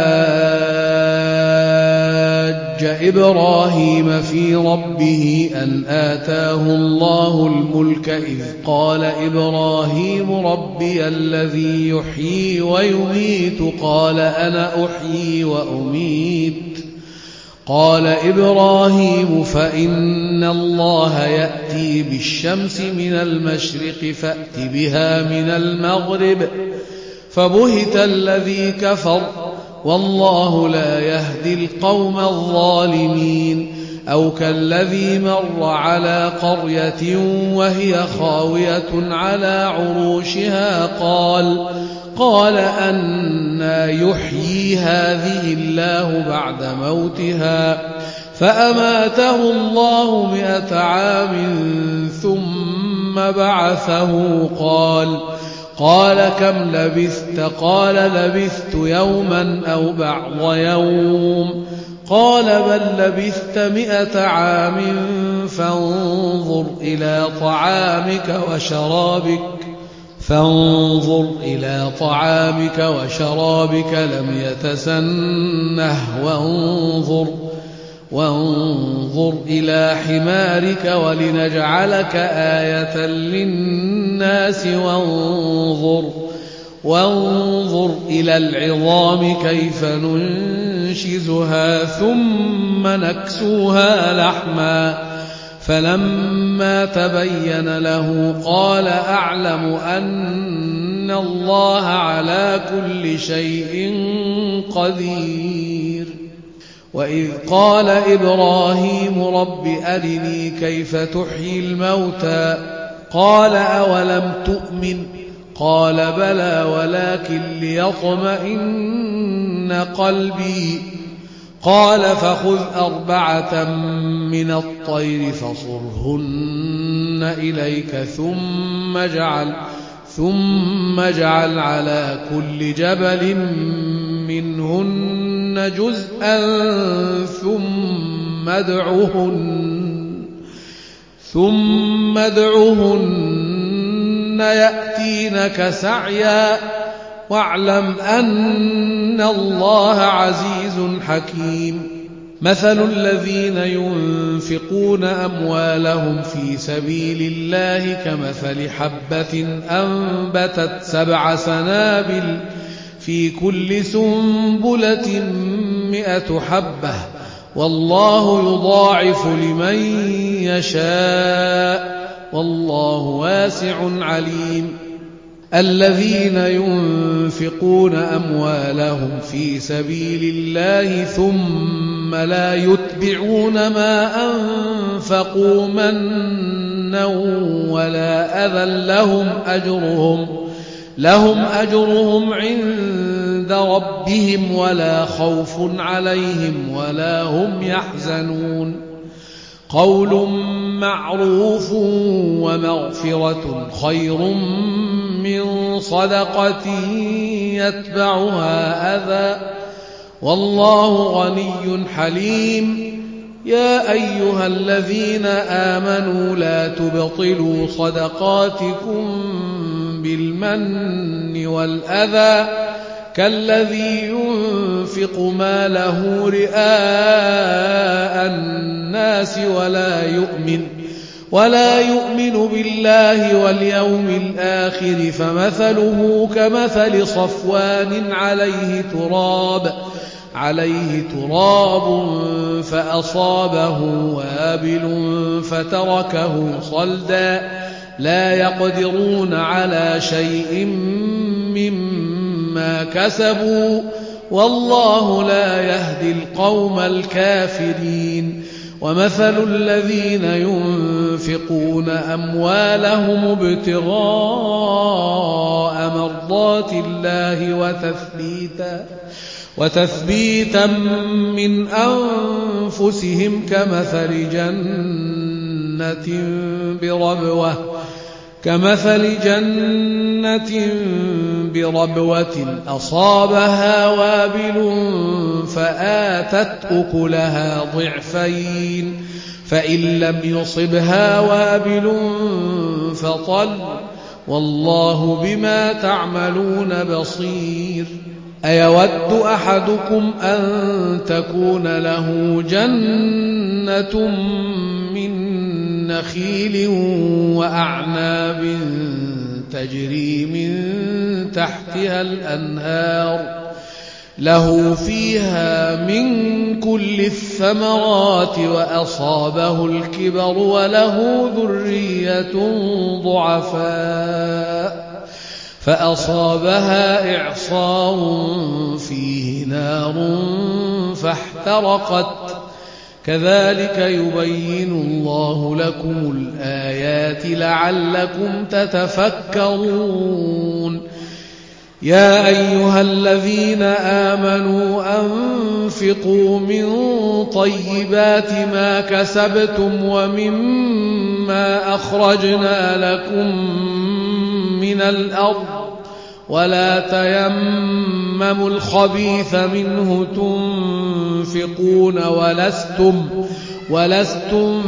حاج إبراهيم في ربه أن آتاه الله الملك إذ قال إبراهيم ربي الذي يحيي ويميت قال أنا أحيي وأميت قال إبراهيم فإن الله يأتي بالشمس من المشرق فأت بها من المغرب فبهت الذي كفر والله لا يهدي القوم الظالمين. أو كالذي مر على قرية وهي خاوية على عروشها قال أنى يحيي هذه الله بعد موتها فأماته الله 100 عام ثم بعثه قال كم لبثت؟ قال لبثت يوما أو بعض يوم. قال بل لبثت 100 عام فانظر إلى طعامك وشرابك لم يتسنه وانظر إلى حمارك ولنجعلك آية للناس وانظر إلى العظام كيف ننشزها ثم نكسوها لحما فلما تبين له قال أعلم أن الله على كل شيء قدير. وإذ قال إبراهيم رب أرني كيف تحيي الموتى قال أولم تؤمن قال بلى ولكن ليطمئن قلبي قال فخذ 4 من الطير فصرهن إليك ثم اجعل على كل جبل منهن جزءا ثم ادعهن يأتينك سعيا واعلم أن الله عزيز حكيم. مثل الذين ينفقون أموالهم في سبيل الله كمثل حبة أنبتت 7 سنابل في كل سنبلة 100 حبة والله يضاعف لمن يشاء والله واسع عليم. الذين ينفقون أموالهم في سبيل الله ثم لا يتبعون ما أنفقوا منا ولا أذى لهم أجرهم عند ربهم ولا خوف عليهم ولا هم يحزنون. قول معروف ومغفرة خير من صدقة يتبعها أذى والله غني حليم. يا أيها الذين آمنوا لا تبطلوا صدقاتكم بالمن والأذى كالذي ينفق ماله رئاء الناس ولا يؤمن بالله واليوم الآخر فمثله كمثل صفوان عليه تراب فأصابه وابل فتركه صلدا لا يقدرون على شيء مما كسبوا والله لا يهدي القوم الكافرين. ومثل الذين ينفقون أموالهم ابتغاء مرضات الله وتثبيتا من أنفسهم كمثل جنة بربوة أصابها وابل فآتت أكلها ضعفين فإن لم يصبها وابل فطل والله بما تعملون بصير. أيود أحدكم أن تكون له جنة من نخيل وأعناب تجري من تحتها الأنهار له فيها من كل الثمرات وأصابه الكبر وله ذرية ضعفاء فأصابها إعصار فيه نار فاحترقت كذلك يبين الله لكم الآيات لعلكم تتفكرون يا أيها الذين آمنوا أنفقوا من طيبات ما كسبتم ومما أخرجنا لكم من الأرض ولا تيمموا الخبيث منه تنفقون ولستم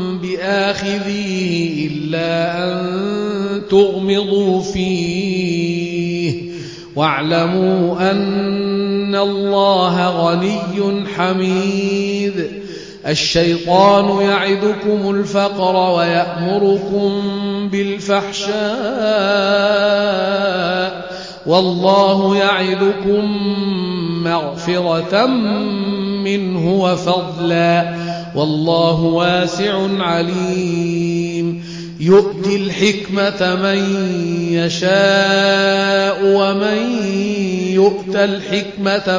بآخذيه إلا أن تغمضوا فيه واعلموا أن الله غني حميد الشيطان يعدكم الفقر ويأمركم بالفحشاء والله يعدكم مغفرة منه وفضلا والله واسع عليم يؤتي الحكمة من يشاء ومن يؤت الحكمة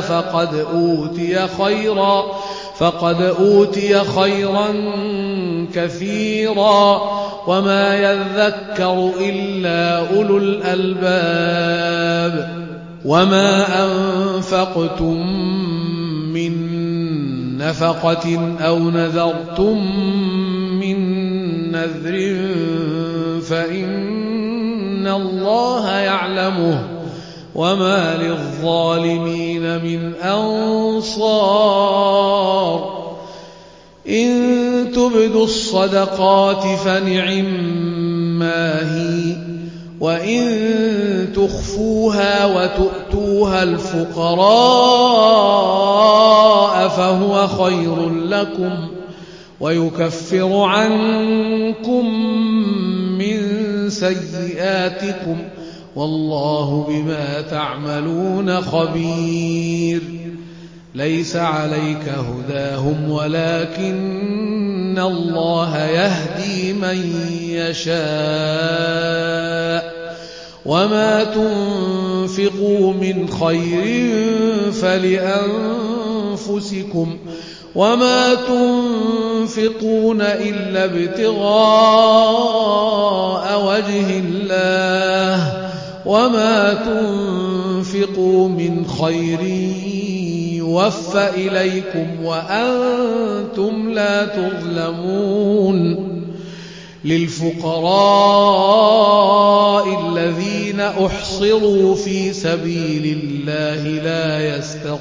فقد أوتي خيرا كثيرا وما يذكر إلا أولو الألباب وما أنفقتم من نفقة أو نذرتم من نذر فإن الله يعلمه وما للظالمين من أنصار إن تبدوا الصدقات فنعما هي وإن تخفوها وتؤتوها الفقراء فهو خير لكم ويكفر عنكم من سيئاتكم والله بما تعملون خبير ليس عليك هداهم ولكن الله يهدي من يشاء وما تنفقوا من خير فلأنفسكم وما تنفقون إلا ابتغاء وجه الله وما تنفقوا من خير يوفى إليكم وأنتم لا تظلمون للفقراء الذين أحصروا في سبيل الله لا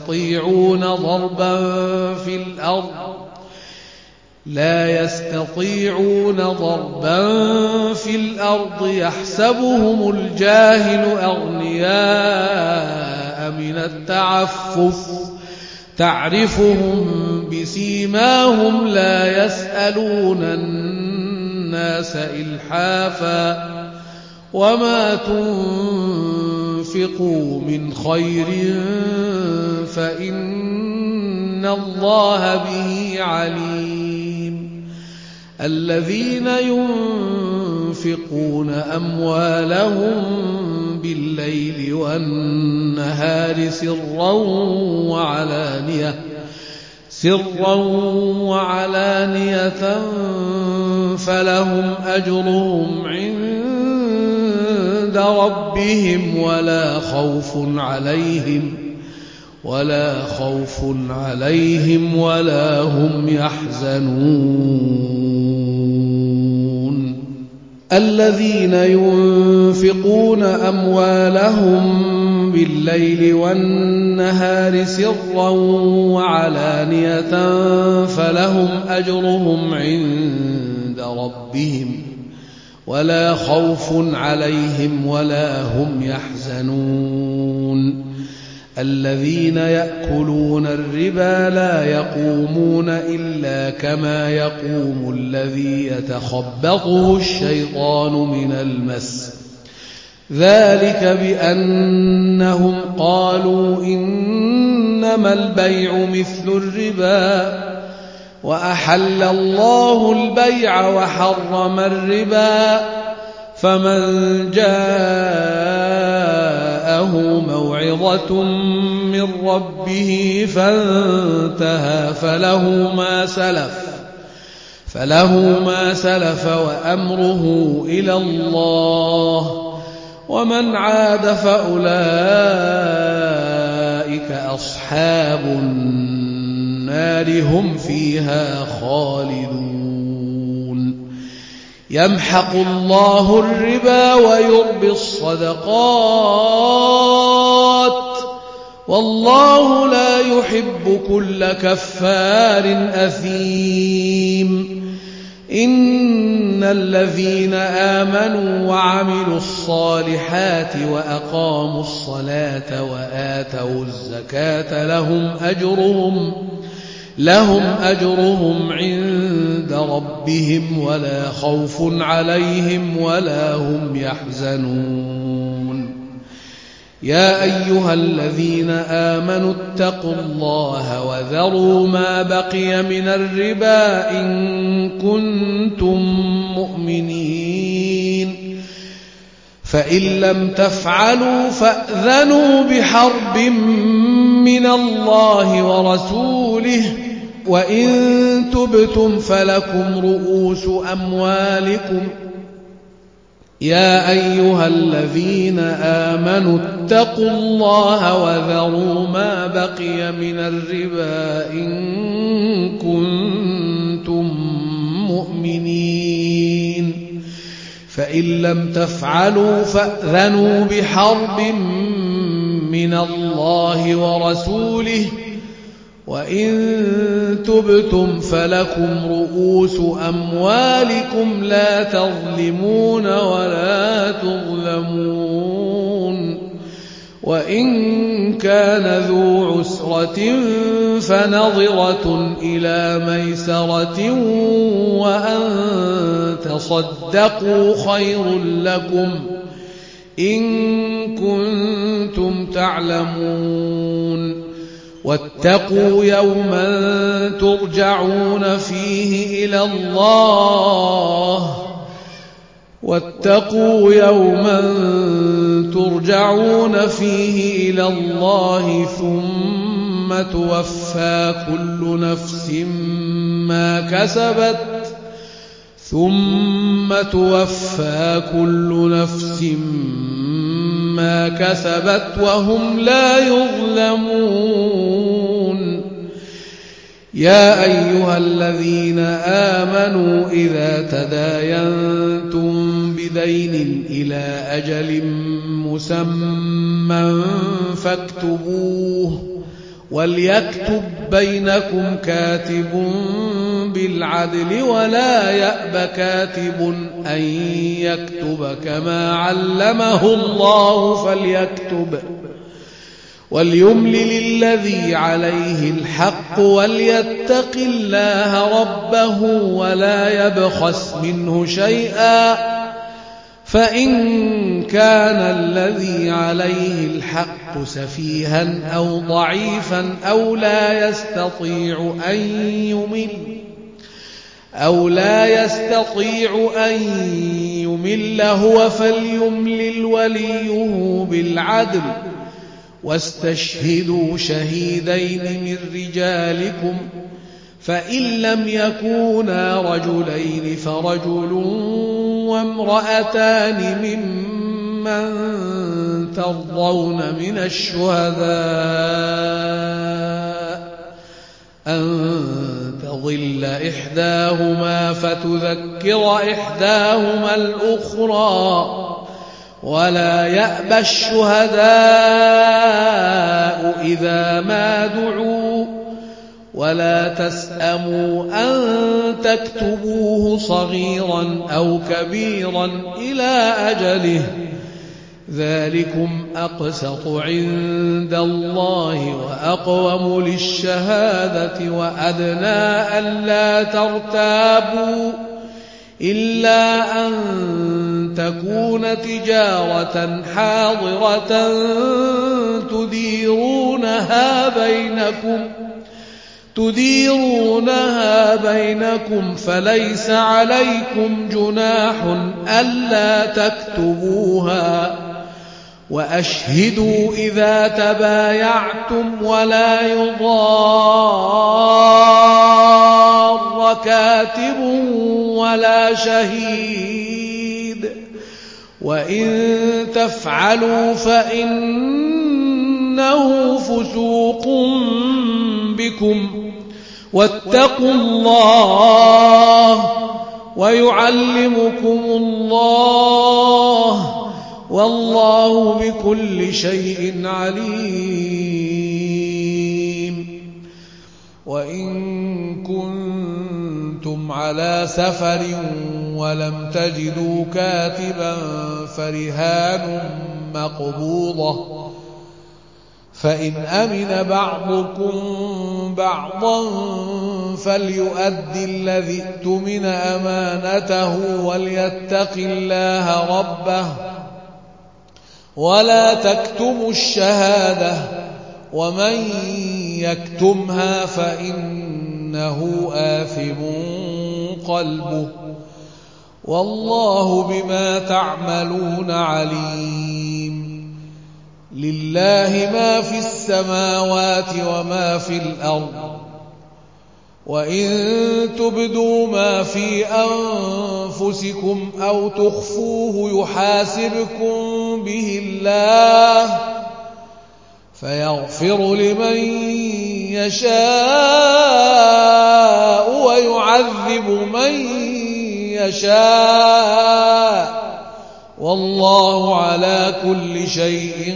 يستطيعون ضربا في الأرض يحسبهم الجاهل أغنياء من التعفف تعرفهم بسيماهم لا يسألون الناس إلحافا وما تنفقوا من خير فإن الله به عليم الذين ينفقون أموالهم بالليل والنهار سرا وعلانية فلهم أجرهم عند ربهم ولا خوف عليهم ولا هم يحزنون الذين ينفقون أموالهم بالليل والنهار سرا وعلانية فلهم أجرهم عند ربهم ولا خوف عليهم ولا هم يحزنون الذين يأكلون الربا لا يقومون إلا كما يقوم الذي يتخبطه الشيطان من المس ذلك بأنهم قالوا إنما البيع مثل الربا وأحل الله البيع وحرم الربا فمن جاءه موعظة من ربه فانتهى فله ما سلف وأمره إلى الله، ومن عاد فأولئك أصحاب النار هم فيها خالدون. يمحق الله الربا ويربي الصدقات، والله لا يحب كل كفار أثيم. إن الذين آمنوا وعملوا الصالحات وأقاموا الصلاة وآتوا الزكاة لهم أجرهم عند ربهم ولا خوف عليهم ولا هم يحزنون. يا أيها الذين آمنوا اتقوا الله وذروا ما بقي من الربا إن كنتم مؤمنين، فإن لم تفعلوا فأذنوا بحرب من الله ورسوله، وإن تبتم فلكم رؤوس أموالكم. يا أيها الذين آمنوا اتقوا الله وذروا ما بقي من الربا إن كنتم مؤمنين، فإن لم تفعلوا فأذنوا بحرب من الله ورسوله، وإن تبتم فلكم رؤوس أموالكم لا تظلمون ولا تظلمون. وإن كان ذو عسرة فنظرة إلى ميسرة وأن تصدقوا خير لكم إن كنتم تعلمون. واتقوا يوما ترجعون فيه إلى الله ثم توفى كل نفس ما كسبت وهم لا يظلمون. يا أيها الذين آمنوا إذا تداينتم بدين إلى أجل مسمى فاكتبوه، وليكتب بينكم كاتب بالعدل ولا يأب كاتب أن يكتب كما علمه الله فليكتب، وليملل الذي عليه الحق وليتق الله ربه ولا يبخس منه شيئا، فإن كان الذي عليه الحق سفيها أو ضعيفا أو لا يستطيع أن يمل هو فليملل وليه بالعدل، واستشهدوا شهيدين من رجالكم، فإن لم يكونا رجلين فرجل وامرأتان ممن ترضون من الشهداء أن تضل إحداهما فتذكر إحداهما الأخرى، ولا يأبى الشهداء إذا ما دعوا، ولا تسأموا أن تكتبوه صغيرا أو كبيرا إلى أجله، ذلكم أقسط عند الله وأقوم للشهادة وأدنى ألا ترتابوا إلا أن تكون تجارة حاضرة تديرونها بينكم، تديرونها بينكم فليس عليكم جناح ألا تكتبوها وأشهدوا إذا تبايعتم ولا يضار كاتب ولا شهيد وإن تفعلوا فإنه فسوق بكم واتقوا الله ويعلمكم الله والله بكل شيء عليم. وإن كنتم على سفر ولم تجدوا كاتبا فرهان مقبوضة فإن أمن بعضكم بعضا فليؤدي الذي اؤتمن أمانته وليتق الله ربه ولا تكتموا الشهادة ومن يكتمها فإنه آثم قلبه والله بما تعملون عليم. لله ما في السماوات وما في الأرض وإن تبدوا ما في أنفسكم أو تخفوه يحاسبكم به الله فيغفر لمن يشاء ويعذب من يشاء والله على كل شيء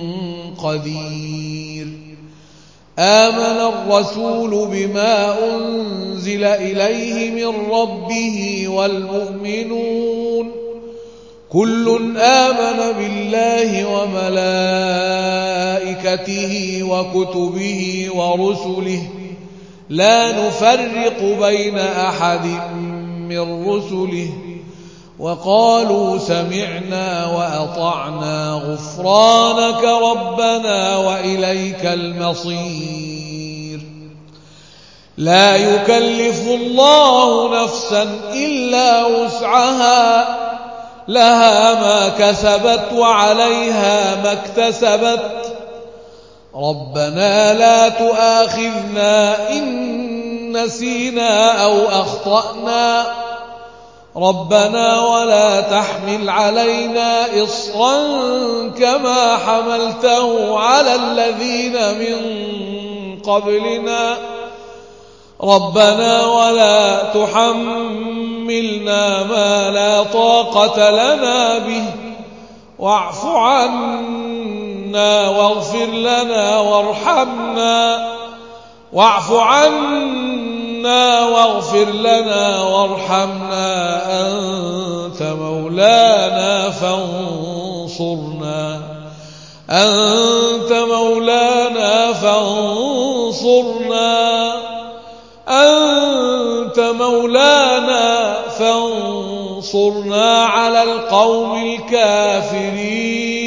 قدير. آمن الرسول بما أنزل إليه من ربه والمؤمنون كل آمن بالله وملائكته وكتبه ورسله لا نفرق بين أحد من رسله وقالوا سمعنا وأطعنا غفرانك ربنا وإليك المصير. لا يكلف الله نفسا إلا وسعها لها ما كسبت وعليها ما اكتسبت ربنا لا تؤاخذنا إن نسينا أو أخطأنا ربنا ولا تحمل علينا إصرا كما حملته على الذين من قبلنا ربنا ولا تحملنا ما لا طاقة لنا به واعف عنا واغفر لنا وارحمنا واعف عنا واغفر لنا وارحمنا أنت مولانا فانصرنا فانصرنا على القوم الكافرين.